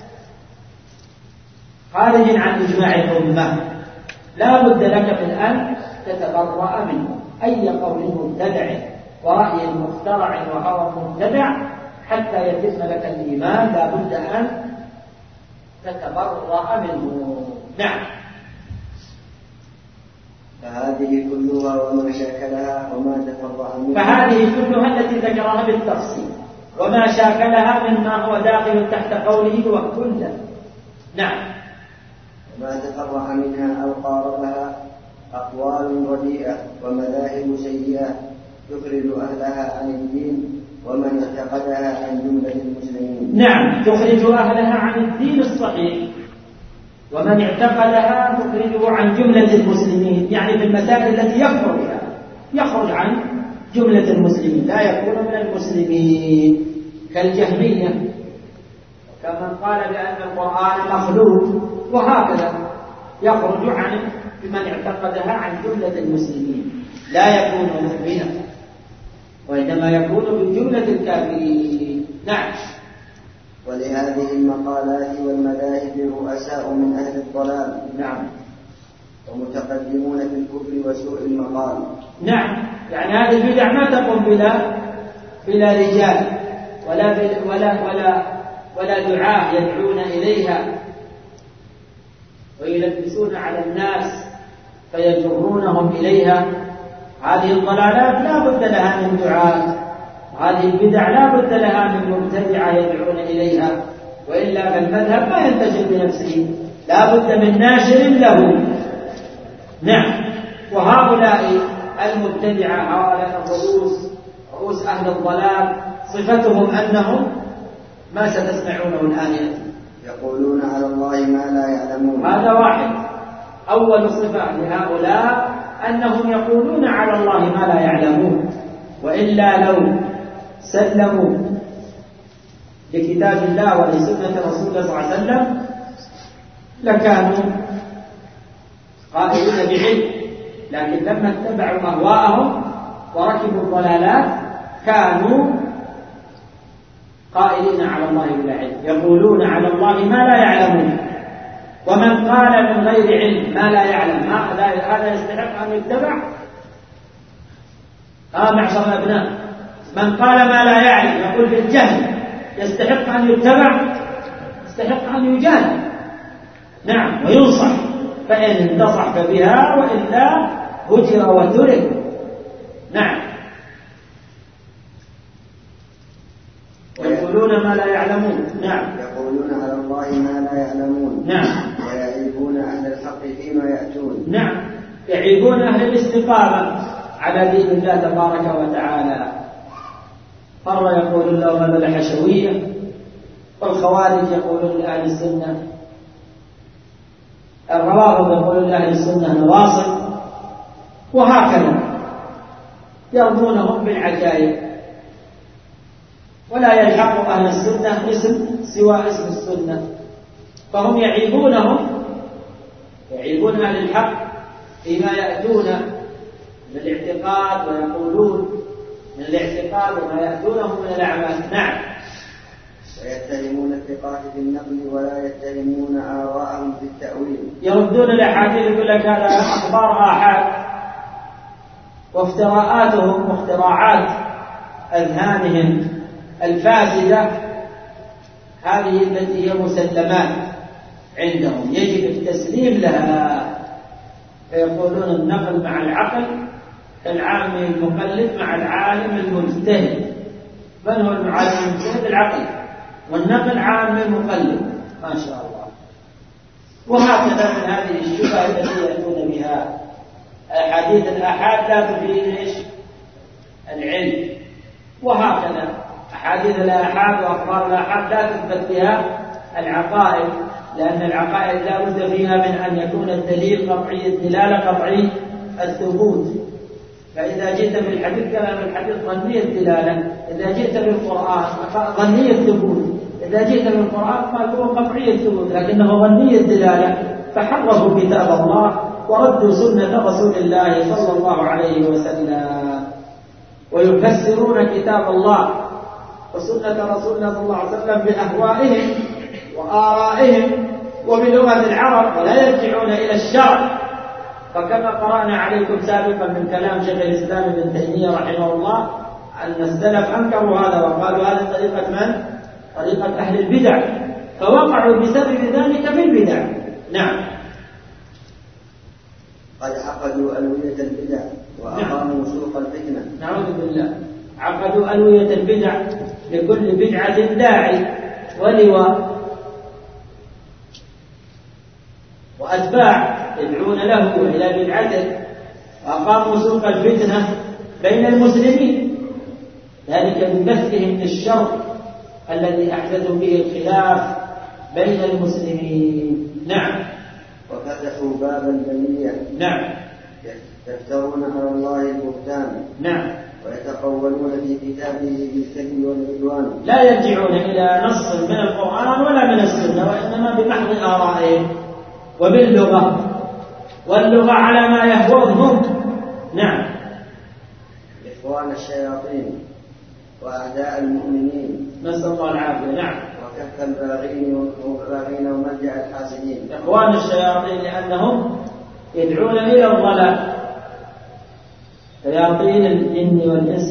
خارج عن إجماع الأمة. لا بد لك من أن تتبرأ منه، أي قول مبتدع ورأي مخترع وهوى مبتدع حتى يتم لك الإيمان لا بد أن تتبرأ منه. نعم. فهذه كلها وما شاكلها وما تفرع منها فهذه كلها التي ذكرها بالتفصيل، وما شاكلها مما هو داخل تحت قوله وكل. نعم. وما تفرع منها أو قاربها أقوال رديئة ومذاهب سيئة تخرج أهلها عن الدين ومن اعتقدها عن جملة المسلمين. نعم، تخرج أهلها عن الدين الصحيح، ومن اعتقدها تخرجه عن جملة المسلمين، يعني في المسائل التي يكفر بها يخرج عن جملة المسلمين، لا يكون من المسلمين كالجهمية كمن قال بأن القرآن مخلوق، وهكذا يخرج عن بمن اعتقدها عن جملة المسلمين، لا يكون مؤمنا وإنما يكون بجملة الكافرين. نعم. ولهذه المقالات والمذاهب رؤساء من أهل الضلال. نعم. ومتقدمون في الكفر وسوء المقال. نعم، يعني هذه البدع ما تقوم بلا بلا رجال ولا ولا ولا ولا دعاة يدعون إليها ويلبسون على الناس فيجرونهم إليها. هذه الضلالات لا بد لها من دعاة، هذه البدع لا بد لها من مبتدعة يدعون إليها، وإلا فالمذهب ما ينتشر بنفسه، لا بد من ناشر له. نعم. وهؤلاء المبتدعة هؤلاء الرؤوس رؤوس أهل الضلال صفتهم أنهم ما ستسمعونه الآن يقولون على الله ما لا يعلمون. هذا واحد. أول صفة لهؤلاء أنهم يقولون على الله ما لا يعلمون، وإلا لو سلموا لكتاب الله ولسنة رسول الله صلى الله عليه وسلم لكانوا قائلين بعلم، لكن لما اتبعوا أهواءهم وركبوا الضلالات كانوا قائلين على الله بلا علم، يقولون على الله ما لا يعلمون. ومن قال من غير علم ما لا يعلم هذا يستحق أن يتبع. آه معشر الأبناء، من قال ما لا يعلم يقول بالجهل يستحق أن يتبع، يستحق أن يجاهد. نعم، وينصح، فإن انتصح فبها وإلا هجر وترك. نعم. يقولون ما لا يعلمون. نعم. يقولون على الله ما لا يعلمون. نعم. ويعيبون أهل الحق فيما يأتون. نعم، يعيبون أهل الاستقامة على دين الله تبارك وتعالى. مرة يقولون لهم هذا الحشوية، والخوارج يقولون لأهل السنة، الروافض يقولون لأهل السنة نواصب، وهكذا يرمونهم بالعجائب، ولا يلحق أهل السنة اسم سوى اسم السنة، فهم يعيبونهم يعيبون أهل الحق فيما يأتون من الاعتقاد ويقولون من الاعتقاد وما يأتونه من الأعمال. نعم. ويتهمون الثقات بالنقل ولا يتهمون آراءهم في التأويل. يردون الأحاديث يقول لك هذا أخبار آحاد، وافتراءاتهم واختراعات أذهانهم الفاسدة هذه التي هي مسلمات عندهم يجب التسليم لها. فيقولون النقل مع العقل كالعالم المقلد مع العالم المجتهد. من هو العالم المجتهد؟ العقل، والنقل عالم المقلد. ما شاء الله. وهكذا من هذه الشبهة التي يأتون بها. حديث الآحاد لا تفيد ايش؟ العلم. وهكذا أحاديث الآحاد وأخبار الآحاد لا تثبت بها العقائد، لأن العقائد لا بد فيها من أن يكون الدليل قطعي الدلالة قطعي الثبوت. فإذا جئت بالحديث كلام الحديث ظني الدلالة، إذا جئت بالقرآن ظني الثبوت، إذا جئت بالقرآن ما هو قطعي الثبوت لكنه ظني الدلالة. فحرفوا كتاب الله وردوا سنة رسول الله صلى الله عليه وسلم، ويفسرون كتاب الله وسنة رسول الله صلى الله عليه وسلم بأهوائهم وآرائهم وبلغة العرب، ولا يرجعون إلى الشرع. فكما قرأنا عليكم سابقا من كلام شيخ الإسلام ابن تيمية رحمه الله أن السلف أنكروا هذا وقالوا هذا طريقة من؟ طريقة أهل البدع، فوقعوا بسبب ذلك في البدع. نعم. قد عقدوا ألوية البدع وأقاموا سوق الفتنة. نعوذ بالله. عقدوا ألوية البدع، لكل بدعة داعي ولواء وأتباع يدعون له إلى بدعته، وأقاموا سوق الفتنة بين المسلمين، ذلك ببثهم للشر الذي أحدثوا به الخلاف بين المسلمين. نعم. وفتحوا باب البلية. نعم. يفترون على الله البهتان. نعم. ويتقولون في كتابه بالكذب والعدوان. لا يرجعون إلى نص من القرآن ولا من السنة، وإنما بمحض آرائهم وباللغة، واللغة على ما يهوهم. نعم. إخوان الشياطين وأعداء المؤمنين، نسأل الله العافية. نعم. وكف الباغين والباغين وملجأ الحاسدين. إخوان الشياطين لأنهم يدعون إلى الضلال، شياطين الجن والإنس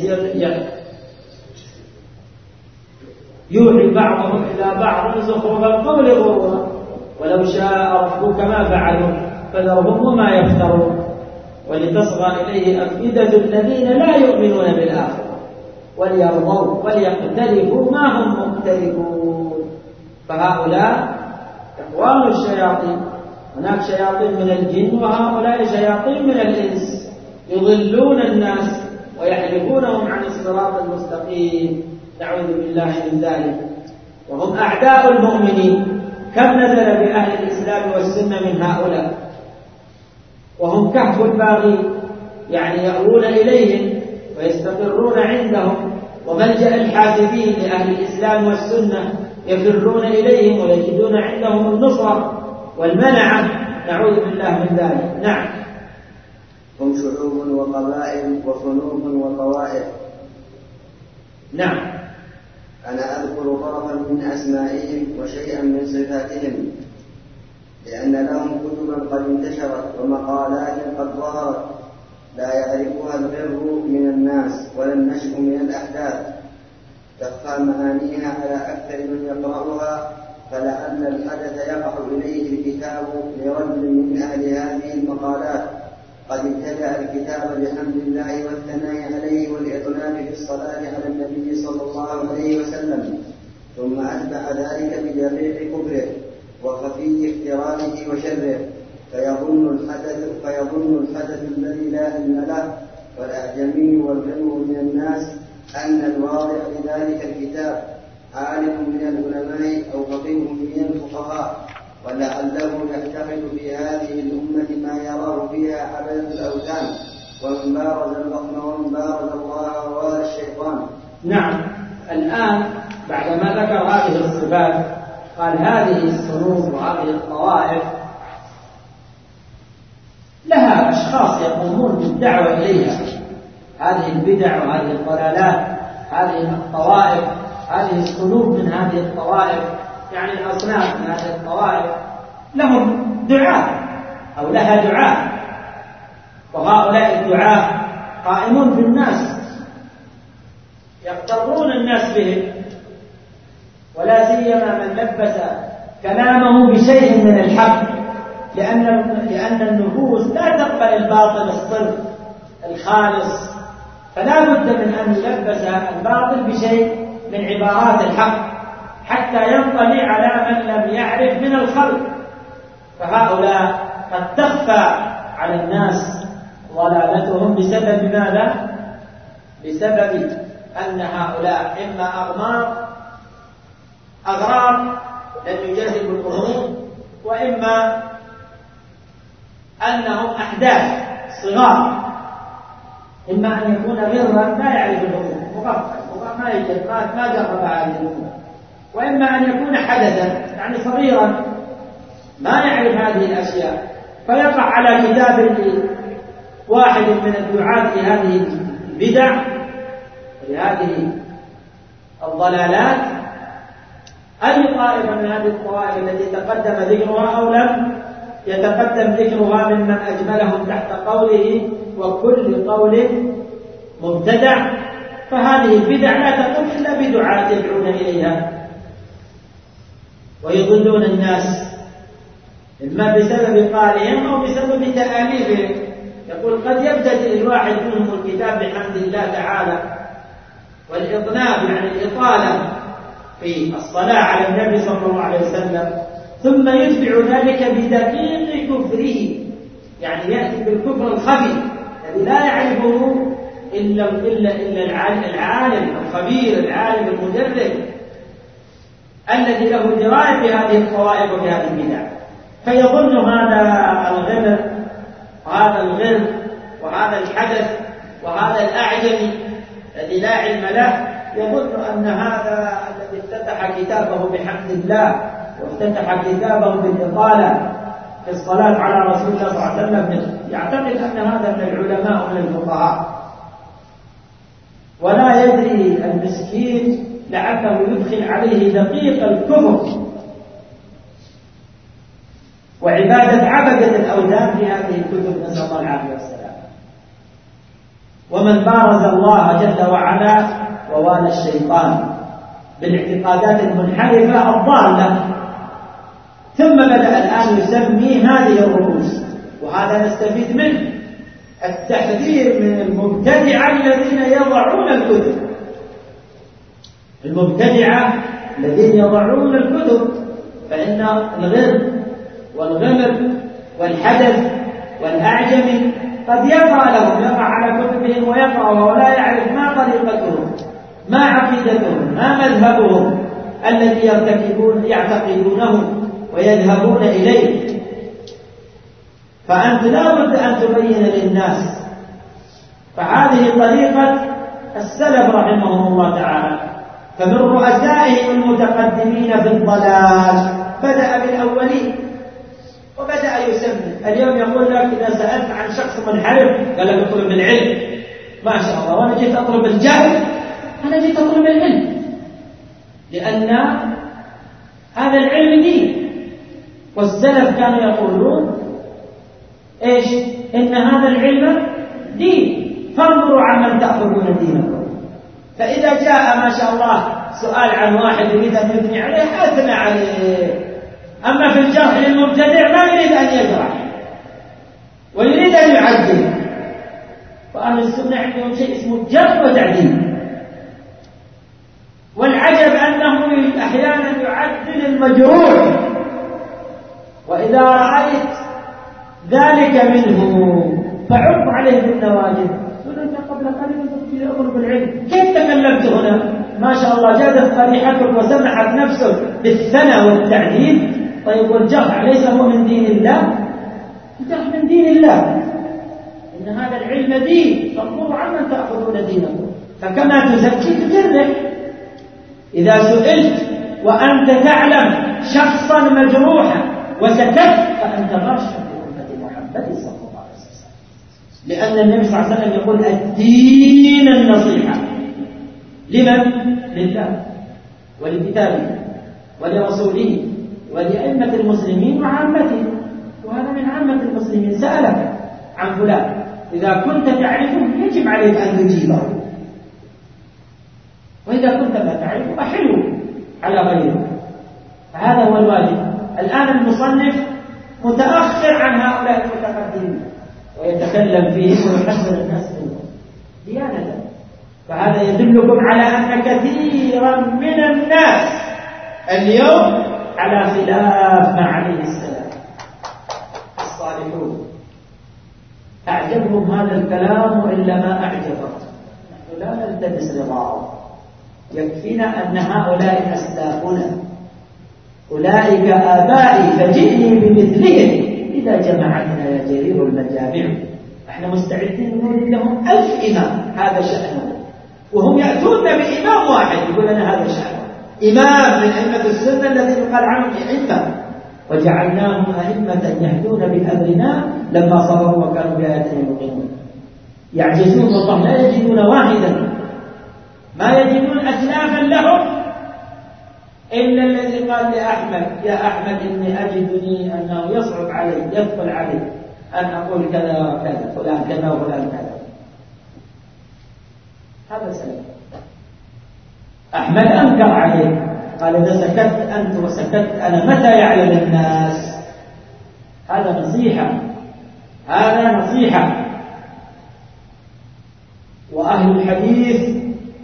يوحي بعضهم إلى بعض زخرف القول غرورا ولو شاء ربك ما فعلوا فذرهم وما يفترون ولتصغى إليه أفئدة الذين لا يؤمنون بالآخرة وليرضوا وليقترفوا ما هم مقترفون. فهؤلاء إخوان الشياطين، هناك شياطين من الجن وهؤلاء شياطين من الإنس يضلون الناس ويحرفونهم عن الصراط المستقيم، نعوذ بالله من ذلك. وهم أعداء المؤمنين، كم نزل بأهل الإسلام والسنة من هؤلاء، وهم كهف الباغين، يعني يأوون إليهم ويستقرون عندهم، وملجأ الحاسدين لأهل الإسلام والسنة يفرون إليهم ويجدون عندهم النصرة والمنعة، نعوذ بالله من ذلك. نعم. هم شعوب وقبائل وصنوف وطوائف. نعم. أنا أذكر طرفا من أسمائهم وشيئا من صفاتهم، لأن لهم كتبا قد انتشرت ومقالات قد ظهرت لا يعرفها الغر من الناس ولا النشء من الأحداث، تخفى معانيها على أكثر من يقرأها، فلعل الحدث يقع إليه الكتاب لرجل من أهل هذه المقالات قد ابتدأ الكتاب بحمد الله والثناء عليه والإطناب في الصلاة على النبي صلى الله عليه وسلم، ثم أتبع ذلك بدقيق كبره وخفي اقترانه وشره، فيظن الحدث, فيظن الحدث الذي لا علم له والأعجمي والغنو من الناس أن الواضع لذلك الكتاب عالم من العلماء أو فقيه من الفقهاء، ولعله يعتقد في هذه الأمة ما يراه فيها عبادة الأوثان ومن بارز ومن بارز الله ووالى الشيطان. نعم. الآن بعدما ذكر هذه الصفات قال هذه الصنوف وهذه الطوائف لها أشخاص يقومون بالدعوة إليها، هذه البدع وهذه الضلالات، هذه الطوائف، هذه الصنوف من هذه الطوائف، يعني الأصناف من هذه الطوائف لهم دعاء أو لها دعاء، وهؤلاء الدعاء قائمون بالناس يغترون الناس بهم، ولا سيما من لبس كلامه بشيء من الحق، لأن لأن النفوس لا تقبل الباطل الصرف الخالص، فلا بد من أن يلبس الباطل بشيء من عبارات الحق حتى ينطلي على من لم يعرف من الخلق. فهؤلاء قد تخفى على الناس ضلالتهم بسبب ماذا؟ بسبب أن هؤلاء إما أغمار أغرار لم يجربوا القرون، وإما أنهم أحداث صغار، إما أن يكون غرا لا يعرف الأمور، مغفل ما يجرب ما جرب هذه الأمور، وإما أن يكون حدثا يعني صغيرا ما يعرف هذه الأشياء، فيقع على كتاب واحد من الدعاة في هذه البدع ولهذه الضلالات أي طائفة من هذه الطوائف التي تقدم ذكرها أو لم يتقدم ذكرها ممن أجملهم تحت قوله وكل قول مبتدع، فهذه البدع لا تقوم إلا بدعاة يدعون إليها ويضلون الناس، إما بسبب قالهم أو بسبب تآليفهم. يقول قد يبتدئ الواحد منهم الكتاب بحمد الله تعالى والإطناب يعني الإطالة في الصلاة على النبي صلى الله عليه وسلم، ثم يتبع ذلك بدقيق كفره، يعني يأتي بالكفر الخفي الذي لا يعرفه إلا, إلا, إلا العالم الخبير العالم المدرب الذي له دراية بهذه الطوائف وبهذه البدع، فيظن هذا الغر وهذا الغر وهذا الحدث وهذا الأعجمي الذي لا علم له يظن أن هذا الذي افتتح كتابه بحمد الله وافتتح كتابه بالإطالة في الصلاة على رسول الله صلى الله عليه وسلم يعتقد أن هذا من العلماء ومن الفقهاء، ولا يدري المسكين لعله يدخل عليه دقيق الكفر وعبادة عبدة الأوثان في هذه الكتب، نسأل الله العافية والسلام. ومن بارز الله جل وعلا ووالى الشيطان بالاعتقادات المنحرفة الضالة، ثم بدأ الآن يسمي هذه الرؤوس، وهذا نستفيد منه التحذير من المبتدعة الذين يضعون الكتب، المبتدعة الذين يضعون الكتب، فإن الغر والغمر والحدث والأعجمي قد يقرأ لهم، يقرأ على كتبهم ويقرأ ولا يعرف ما طريقتهم، ما عقيدتهم، ما مذهبهم الذي يرتكبون يعتقدونه ويذهبون إليه. فأنت لا بد أن تبين للناس، فهذه طريقة السلف رحمهم الله تعالى. فمن رؤسائهم المتقدمين في الضلال بدأ بالأولين وبدأ يسمي. اليوم يقول لك إذا سألت عن شخص منحرف قال لك اطلب العلم، ما شاء الله، وأنا جيت أطلب الجهل، أنا جيت أطلب العلم، لأن هذا العلم دين. والسلف كانوا يقولون إيش؟ إن هذا العلم دين، فانظروا عمن تأخذون دينكم. فإذا جاء ما شاء الله سؤال عن واحد يريد أن يبني عليه أثنى عليه، أما في الجرح للمبتدع ما يريد أن يجرح ويريد أن يعدل. وأهل السنة عندهم شيء اسمه الجرح وتعديل، والعجب أنه أحيانا يعدل المجروح، وإذا رأيت ذلك منه فعض عليه بالنواجذ. قل أنت قبل قليل كنت أطلب العلم، كيف تكلمت هنا؟ ما شاء الله جادت قريحتك وسمحت نفسك بالثنى والتعديل. طيب والجرح ليس هو من دين الله؟ الجرح من دين الله، إن هذا العلم دين، فانظروا عمن تأخذون دينكم. فكما تزكي تجرح. إذا سئلت وأنت تعلم شخصا مجروحا وسكت فأنت غاش بأمة محمد صلى الله عليه وسلم، لأن النبي صلى الله عليه وسلم يقول الدين النصيحة. لمن؟ لله ولكتابه ولرسوله ولأئمة المسلمين وعامته. وهذا من عامة المسلمين سألك عن فلان، إذا كنت تعرفه يجب عليك أن تجيبه، وإذا كنت لا تعرفه أحله على غيره. فهذا هو الواجب. الآن المصنف متأخر عن هؤلاء المتقدمين ويتكلم فيهم ويحذر الناس منهم ديانة. فهذا يدلكم على أن كثيرا من الناس اليوم على خلاف ما عليه السلام الصالحون. أعجبهم هذا الكلام وإلا ما أعجبهم، نحن لا نلتمس رضاهم، يكفينا أن هؤلاء أسلافنا، أولئك آبائي فجئني بمثلهم إذا جمعتنا يا جرير المجامع. احنا مستعدين نريد لهم ألف إمام، هذا شأنه، وهم يأتون بإمام واحد يقول لنا هذا شأنه، إمام من أئمة السنة الذي يقال عنهم أئمة، وجعلناهم أئمة يهدون بأمرنا لما صبروا وكانوا بآياتنا يوقنون. يعجزون والله لا يجدون واحدا، ما يجدون أسلافا لهم إلا الذي قال لأحمد يا أحمد إني أجدني أنه يصعب علي يثقل علي أن أقول كذا وكذا فلان كذا وفلان كذا. هذا سلام. أحمد أنكر عليه قال إذا سكت أنت وسكت أنا متى يعلم الناس؟ هذا نصيحة، هذا نصيحة. وأهل الحديث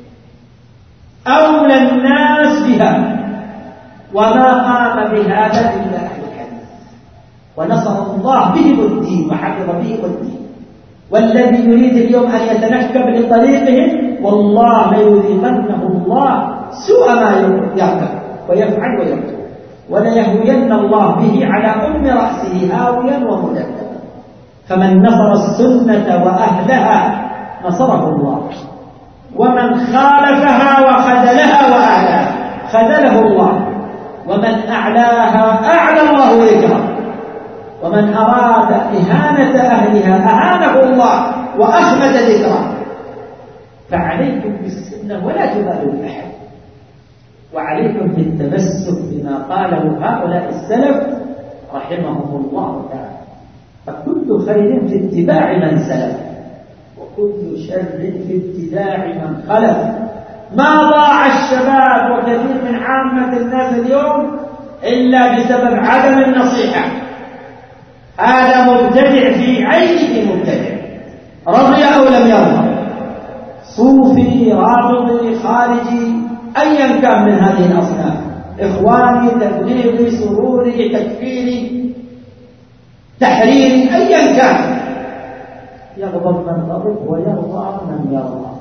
أولى الناس بها، وما قام بهذا إلا أهل الحديث، ونصر الله بهم الدين وحفظ بهم الدين. والذي يريد اليوم أن يتنكب لطريقهم والله ليذيقنه الله سوء ما يركب ويفعل ويركب، وليهوين الله به على أم رأسه هاويا ومدببا. فمن نصر السنة وأهلها نصره الله، ومن خالفها وخذلها وأعلاها خذله الله، ومن أعلاها أعلى الله ذكره، ومن أراد إهانة أهلها أهانه الله وأخمد ذكره. فعليكم بالسنة ولا تبالوا بأحد، وعليكم بالتمسك بما قاله هؤلاء السلف رحمهم الله تعالى. فكل خير في اتباع من سلف، وكل شر في ابتداع من خلف. ما ضاع الشباب وكثير من عامة الناس اليوم إلا بسبب عدم النصيحة. هذا مبتدع في عينه مبتدع، رضي أو لم يرضى، صوفي رافضي خارجي أيا كان من هذه الأصناف، إخواني تبليغي سروري تكفيري تحريري أيا كان، يغضب من غضب ويرضى من يرضى.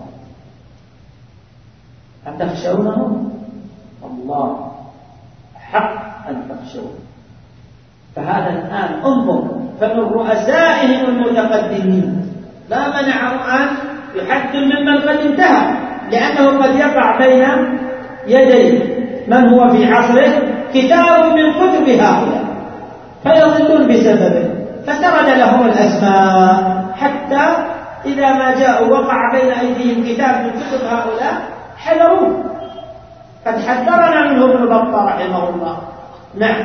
أتخشونهم؟ الله حق أن تخشون. فهذا الآن انظر، فمن رؤسائهم المتقدمين لا منعه أن يحد ممن قد انتهى، لأنه قد يقع بين يدي من هو في عصره كتاب من كتب هؤلاء فيضلون بسببه، فسرد لهم الأسماء حتى إذا ما جاءوا وقع بين أيديهم كتاب من كتب هؤلاء حذروه. قد حذرنا منه ابن بطة رحمه الله. نعم.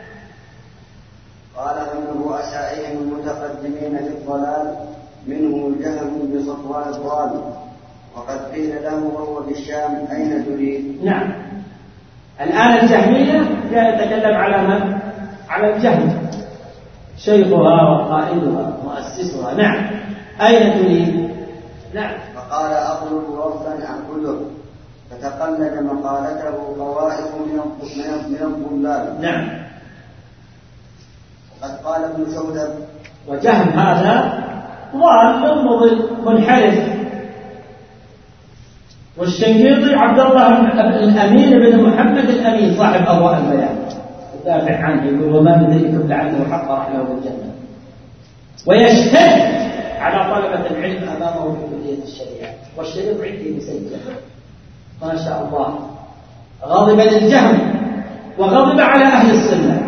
قال من رؤسائهم المتقدمين في الضلال منهم الجهم بصفوان الضال، وقد قيل له وهو بالشام أين تريد؟ نعم. الآن الجهمية جاء يتكلم على من؟ على الجهم، شيخها وقائدها مؤسسها. نعم. أين تريد؟ نعم. فقال أطلب وفدا أعبده، فتقلد مقالته طوائف من الضلال. نعم. وقد قال ابن شودب، وجهم هذا ضال مضل منحرف. والشنقيطي عبد الله الأمين بن محمد الأمين صاحب أضواء البيان يدافع عنه، يقول وما بدركم لعله حق رحله بالجنة، ويشتد على طلبة العلم أمامه في كلية الشريعة. والشريط عندي مسجل ما شاء الله. غضب للجهم وغضب على أهل السنة.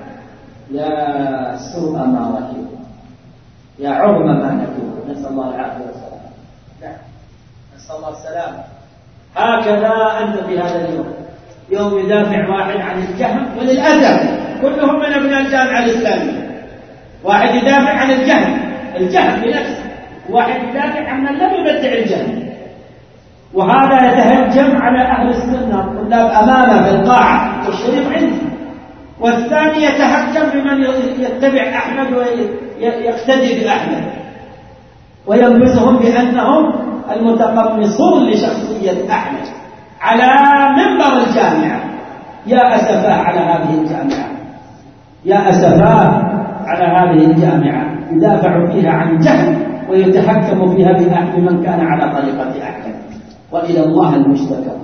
يا سوء ما ركبوا، يا عظم ما نكبوا، نسأل الله العافية والسلام. نعم، نسأل الله السلام. هكذا أنت في هذا اليوم، يوم يدافع واحد عن الجهم، وللأسف كلهم من أبناء الجامعة الإسلامية. واحد يدافع عن الجهم، الجهم بنفسه، واحد يدافع عن من لم يبدع الجهم، وهذا يتهجم على أهل السنة الطلاب أمامه في القاعة والشريف عنده، والثاني يتهجم بمن يتبع أحمد ويقتدي بأحمد، ويلبسهم بأنهم المتقمصون لشخصية أحمد على منبر الجامعة. يا أسفاه على هذه الجامعة، يا أسفاه على هذه الجامعة، يدافع فيها عن جهل ويتحكم فيها بمن كان على طريقة أحمد، وإلى الله المشتكى.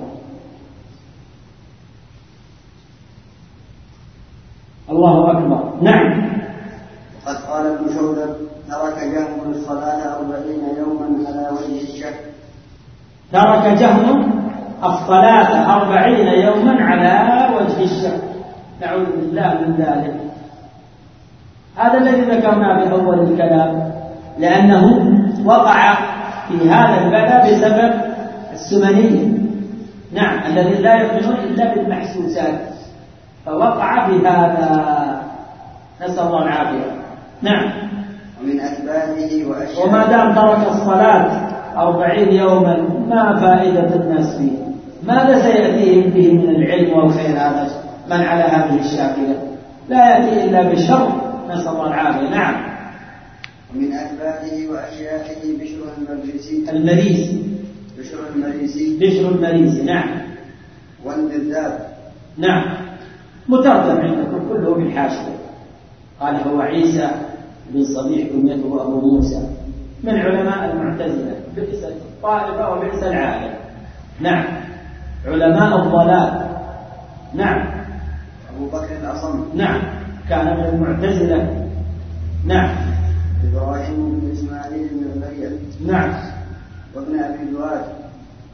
الله أكبر. نعم. قد قال ابن شودب ترك جهم الصلاة أربعين يوما على وجه الشك. ترك جهم الصلاة أربعين يوما على وجه الشك، نعوذ بالله من ذلك. هذا الذي ذكرناه في أول الكلام، لأنه وقع في هذا البلاء بسبب السمنية. نعم، الذي لا يؤمنون إلا بالمحسوسات، فوقع في هذا، نسأل الله العافية. نعم. ومن أسبابه وأشياء. وما دام ترك الصلاة أربعين يوما ما فائدة الناس فيه؟ ماذا سيأتيهم به من العلم والخير هذا من على هذه الشاكلة؟ لا يأتي إلا بشر، نسأل الله العافية. نعم. ومن أسبابه وأشيائه بشر المريسي. المريسي. بشر المريسي. بشر المريسي. نعم. والبذاب. نعم. مترجم عندكم كله بالحاشية. قال هو عيسى بن صبيح كنيته أبو موسى، من علماء المعتزلة، بئس الطائفة وبئس العالم. نعم. علماء الضلال. نعم. أبو بكر الأصم. نعم، كان من المعتزلة. نعم. إبراهيم بن إسماعيل بن الغير. نعم. وابن أبي دواد.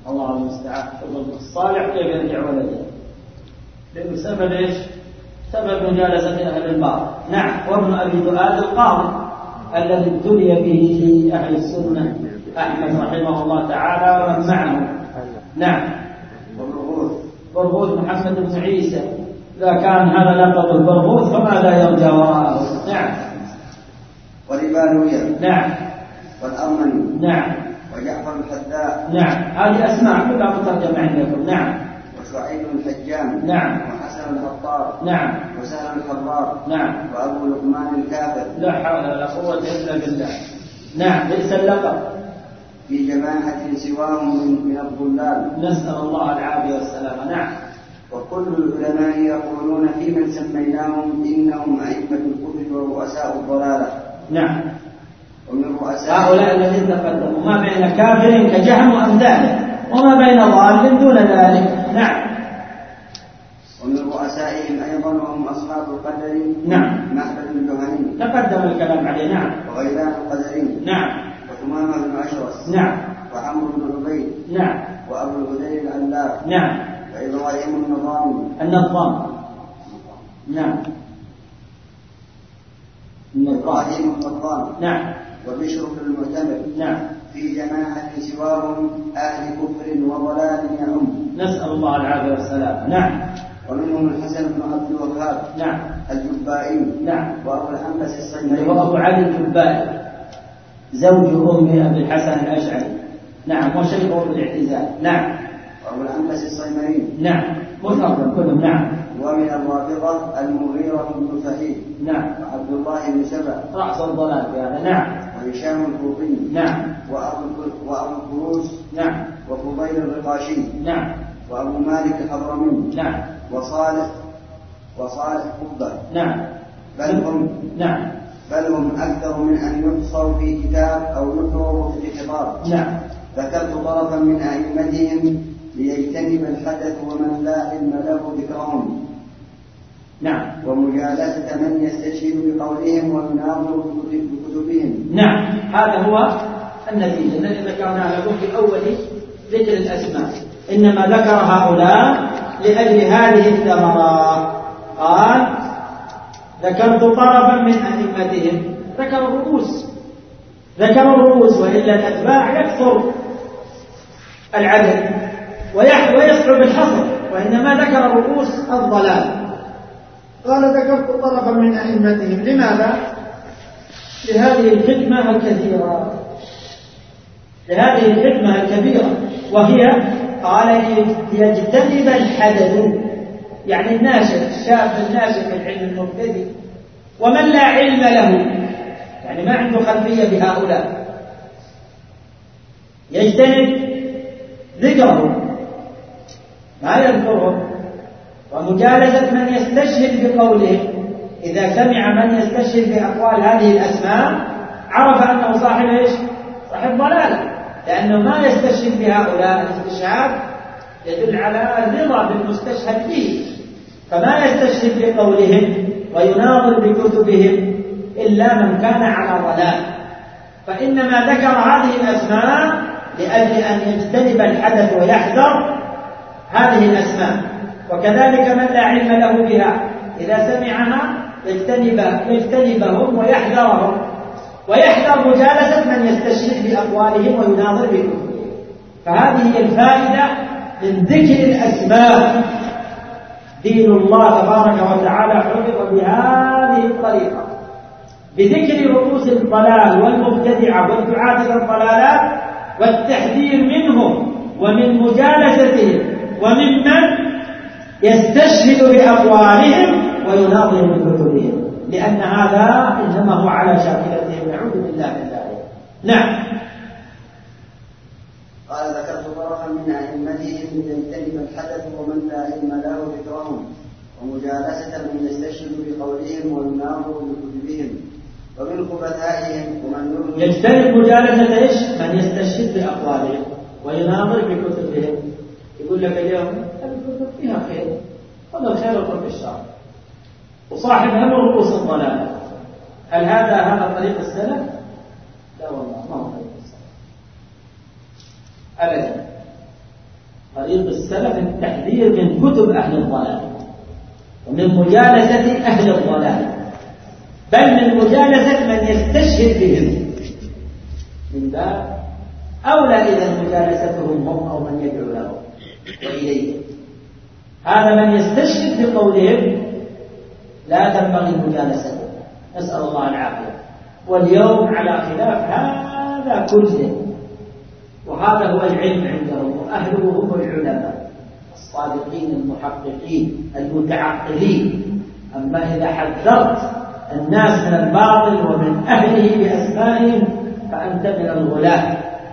الله المستعان. الصالح كيف يرجع ولده؟ بسبب ايش؟ سبب مجالسة أهل الباطل. نعم. وابن أبي دؤاد القاضي الذي ابتلي به أهل السنة أحمد رحمه الله تعالى ومن معه. نعم. برغوث محمد بن عيسى، إذا كان هذا لقب البرغوث فماذا يرجى وراءه؟ نعم. وربالوية. نعم. والأرمني. نعم. وجعفر الحذاء. نعم. هذه أسماء كلها مترجمة عندكم. نعم. وشعيب الحجام. نعم. وحسن الخطاب. نعم. وسهل الحرار. نعم. وأبو لقمان الكافر. لا حول ولا قوة إلا بالله. نعم. ليس اللقب في جماعة سواهم من, من الضلال. نسأل الله العافية والسلامة. نعم. وكل العلماء يقولون في من سميناهم إنهم أئمة الكفر ورؤساء الضلالة. نعم. ومن رؤساء هؤلاء الذين تقدموا ما بين كافر كجهم وأمثاله وما بين ضال دون ذلك. نعم. ومن رؤسائهم أيضا وهم أصحاب القدر. نعم. معبد الجهني تقدم الكلام عليه. نعم. وغيلان القدرين. نعم. وثمامة بن أشرس. نعم. وعمرو بن عبيد. نعم. وأبو الهذيل الألاف. نعم. وإبراهيم النظامي. النظام. نعم. إبراهيم النظام. نعم. وبشر بن المعتمر. نعم. في جماعة سواهم أهل كفر وضلال يعم. نسأل الله العافية والسلام. نعم. ومنهم الحسن بن عبد الوهاب. نعم. الجبائي. نعم. وأبو العنبس الصيمري. وأبو علي الجبائي زوج أم أبي الحسن الأشعري. نعم. وشيخه بالاعتزال. نعم. وأبو العنبس الصيمري. نعم. مفرد كلهم. نعم. ومن الرافضة المغيرة بن سعيد. نعم. وعبد الله بن سبع رأس الضلال في هذا. نعم. وهشام الكوفي. نعم. وأبو الكروس. نعم. وفضيل الرقاشي. نعم. وأبو مالك الحضرمي. نعم. وصالح وصالح قبة. نعم. بل هم نعم. بل هم أكثر من أن يحصوا في كتاب أو يذكروا في خطاب. نعم. ذكرت طرفا من أئمتهم ليجتنب الحدث ومن لا علم له ذكرهم. نعم. ومجالسة من يستشهد بقولهم ويناظر بكتبهم. نعم. هذا هو النتيجة الذي ذكرناه لكم في أول ذكر الأسماء. إنما ذكر هؤلاء لأجل هذه الثمرة. قال ذكرت طرفا من أئمتهم. ذكر الرؤوس ذكر الرؤوس وإلا الأتباع يكثر العدد ويصعب الحصر، وإنما ذكر الرؤوس الضلال. قال ذكرت طرفا من أئمتهم. لماذا؟ لهذه الخدمة الكثيرة لهذه الخدمة الكبيرة وهي قال يجتنب الحدث، يعني الناشئ الشاب الناشئ في العلم المبتدئ ومن لا علم له، يعني ما عنده خلفية بهؤلاء، يجتنب ذكره ما يذكرهم، ومجالسة من يستشهد بقوله. إذا سمع من يستشهد بأقوال هذه الأسماء عرف أنه صاحب إيش؟ صاحب ضلالة، لأنه ما يستشهد بهؤلاء. الاستشهاد يدل على الرضا بالمستشهد به، فما يستشهد بقولهم ويناظر بكتبهم إلا من كان على ضلال. فإنما ذكر هذه الأسماء لأجل أن يجتنب الحدث ويحذر هذه الأسماء، وكذلك من لا علم له بها إذا سمعها يجتنب يجتنبهم ويحذرهم، ويحذر مجالسة من يستشهد بأقوالهم ويناظر بكتبهم. فهذه هي الفائدة من ذكر الأسماء. دين الله تبارك وتعالى حفظ بهذه الطريقة، بذكر رؤوس الضلال والمبتدعة والدعاة إلى الضلالات والتحذير منهم ومن مجالستهم وممن يستشهد بأقوالهم ويناظر بكتبهم، لأن هذا إنما هو على شاكلتهم. نعوذ بالله من ذلك. نعم. قال ذكرت طرفا من أئمتهم ليجتنب الحدث ومن لا علم له ذكرهم، ومجالسة من يستشهد بقولهم ويناظر بكتبهم، ومن خبثائهم ومن يجتنب مجالسة إيش؟ من يستشهد بأقوالهم ويناظر بكتبهم. يقول لك اليوم الكتب فيها خير، هذا الخير يكون في الشر، وصاحب هم رؤوس الضلال. هل هذا هذا طريق السلف؟ لا والله ما هو طريق السلف أبدا. طريق السلف التحذير من كتب أهل الضلال ومن مجالسة أهل الضلال، بل من مجالسة من يستشهد بهم، من باب أولى إذا مجالستهم هم أو من يدعو لهم وإليه. هذا من يستشهد بقولهم لا تنبغي مجالسته، نسأل الله العافية. واليوم على خلاف هذا كله، وهذا هو العلم عندهم، وأهله هم العلماء الصادقين المحققين المتعقلين. أما إذا حذرت الناس من الباطل ومن أهله بأسمائهم فأنت من الغلاة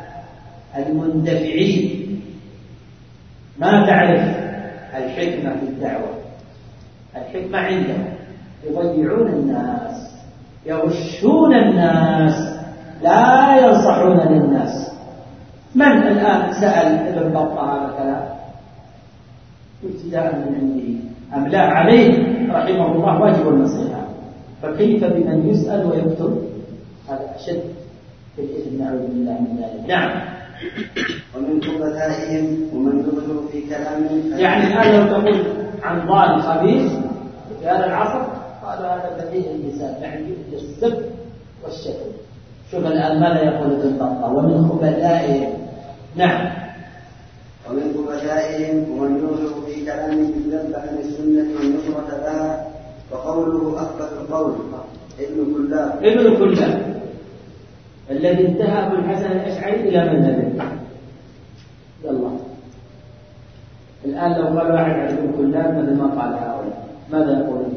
المندفعين، ما تعرف الحكمة في الدعوة. الحكمة عندهم يضيعون الناس، يغشون الناس، لا ينصحون للناس. من الآن سأل ابن بطة هذا الكلام ابتداء من عنده أم لا؟ عليه رحمه الله واجب النصيحة، فكيف بمن يسأل ويكتب؟ هذا أشد في الإثم، نعوذ بالله من ذلك. نعم. ومن خبثائهم ومن يغلو في كلامهم، يعني الآن لو تقول عن ضال خبيث في هذا العصر قالوا هذا بديهي اللسان، يعني السب والشتم. شوف الآن ماذا يقول ابن بطة؟ ومن خبثائهم. نعم. ومن خبثائهم ومن يغلو في كلامهم بالذب عن السنة والنصرة لها، وقوله أخبث القول ابن كلاب. ابن كلاب الذي انتهى ابو الحسن الأشعري إلى مذهبه. يلا الآن لو قال واحد عن ابن كلاب مثل ما قال هؤلاء ماذا يقولون؟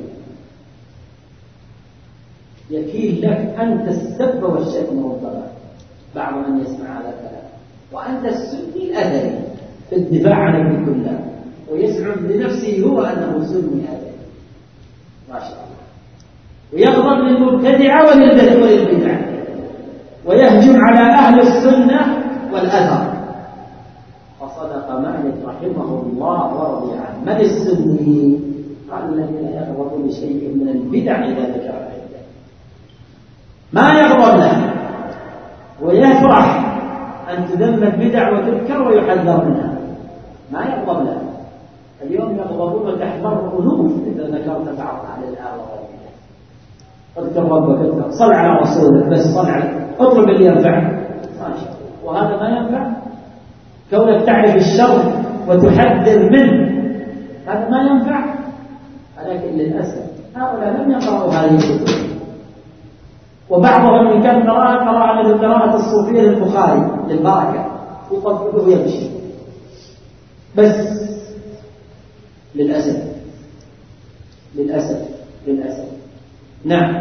يكيل لك أنت السب والشتم والضلال. بعض من يسمع هذا الكلام وأنت السني الأثري في الدفاع عن ابن كلاب، ويزعم لنفسه هو أنه سني أثري ما شاء الله، ويغضب للمبتدعة وللبدع، ويهجم على أهل السنة والأثر. فصدق مالك رحمه الله ورضي عنه. من السني؟ قال الذي لا يغضب لشيء من البدع إذا ذكر عنده، ما يغضب له ويفرح أن تذم البدع وتذكر ويحذر منها، ما يغضب له. اليوم يغضبون وتحضر ألوف إذا ذكرت بعض أهل الآوى والبدع. اذكر ربك، اذكر، صل على رسولك، بس صل على، اطلب اللي ينفعك ما شاء الله. وهذا ما ينفع. كونك تعرف الشر وتحذر منه هذا ما ينفع. ولكن للأسف هؤلاء لم يقرأوا هذه الكتب، وبعضهم إن كان قراءة قراءة مثل قراءة الصوفية للبخاري للبركة، يطبقه ويمشي بس. للأسف للأسف للأسف. نعم.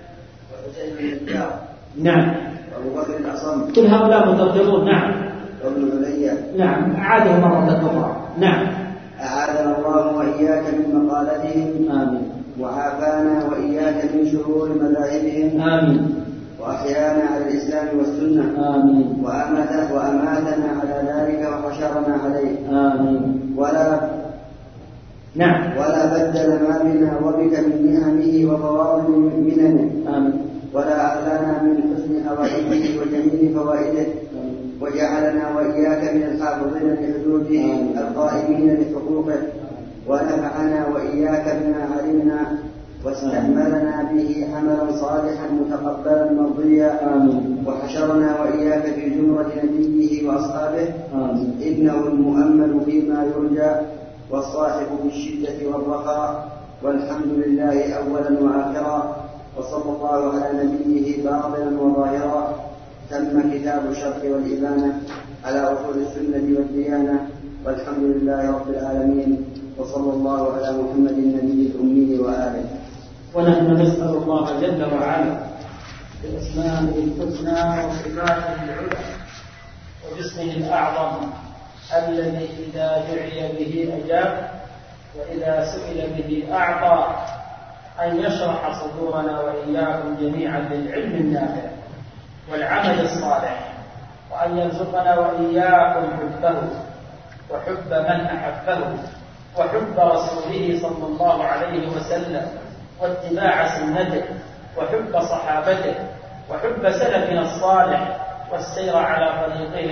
نعم. وأبو بكر الأصم. كل هؤلاء مترددون. نعم. وابن علي. نعم. أعاده مرة أخرى. نعم. أعاذنا الله وإياك من مقالتهم. آمين. وعافانا وإياك من شرور مذاهبهم. آمين. وأحيانا على الإسلام والسنة. آمين. وأمات وأماتنا على ذلك وحشرنا عليه. آمين. ولا نعم. ولا بدل ما بنا وبك من نعمه وفواضل من مننه. آمين. ولا أغلانا من حسن أوائده وجميل فوائده. وجعلنا وإياك من الحافظين لحدوده القائمين لحقوقه. ونفعنا وإياك بما علمنا واستعملنا به عملا صالحا متقبلا مرضيا. آمين. وحشرنا وإياك في جمرة نبيه وأصحابه. آمين. إنه المؤمل فيما يرجى والصاحب بالشدة والرخاء. والحمد لله أولا وآخرا، وصلى الله على نبيه باطنا وظاهرا. تم كتاب الشرح والإبانة على أصول السنة والديانة، والحمد لله رب العالمين، وصلى الله على محمد النبي الأمي وآله. ونحن نسأل الله جل وعلا بأسمائه الحسنى وصفاته العلى وباسمه الأعظم الذي إذا دعي به أجاب وإذا سئل به أعطى، أن يشرح صدورنا وإياكم جميعا للعلم النافع والعمل الصالح، وأن يرزقنا وإياكم حبه وحب من أحبه وحب رسوله صلى الله عليه وسلم واتباع سنته وحب صحابته وحب سلفنا الصالح والسير على طريقهم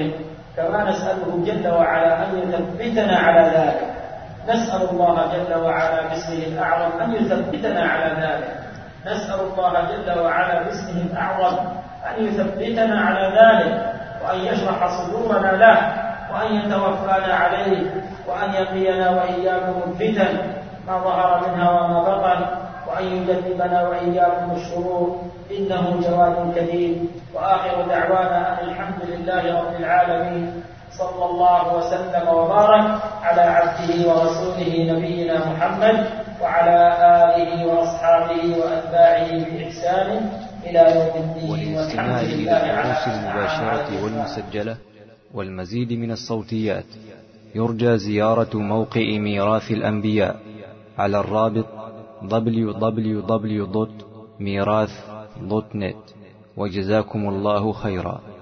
كما نسأله جل وعلا أن يثبتنا على ذلك. نسأل الله جل وعلا باسمه الأعظم أن يثبتنا على ذلك. نسأل الله جل وعلا باسمه الأعظم أن يثبتنا على ذلك، وأن يشرح صدورنا له، وأن يتوفانا عليه، وأن يقينا وإياكم الفتن ما ظهر منها وما بطن، وأن يجنبنا وإياكم الشرور، إنه جواد كريم. وآخر دعوانا أن الحمد لله رب العالمين، صلى الله وسلم وبارك على عبده ورسوله نبينا محمد وعلى آله وأصحابه وأتباعه بإحسان إلى يوم الدين. وللاستماع إلى الدروس المباشرة والمسجلة والمزيد من الصوتيات يرجى زيارة موقع ميراث الأنبياء على الرابط دبليو دبليو دبليو دوت ميراث دوت نت. وجزاكم الله خيرا.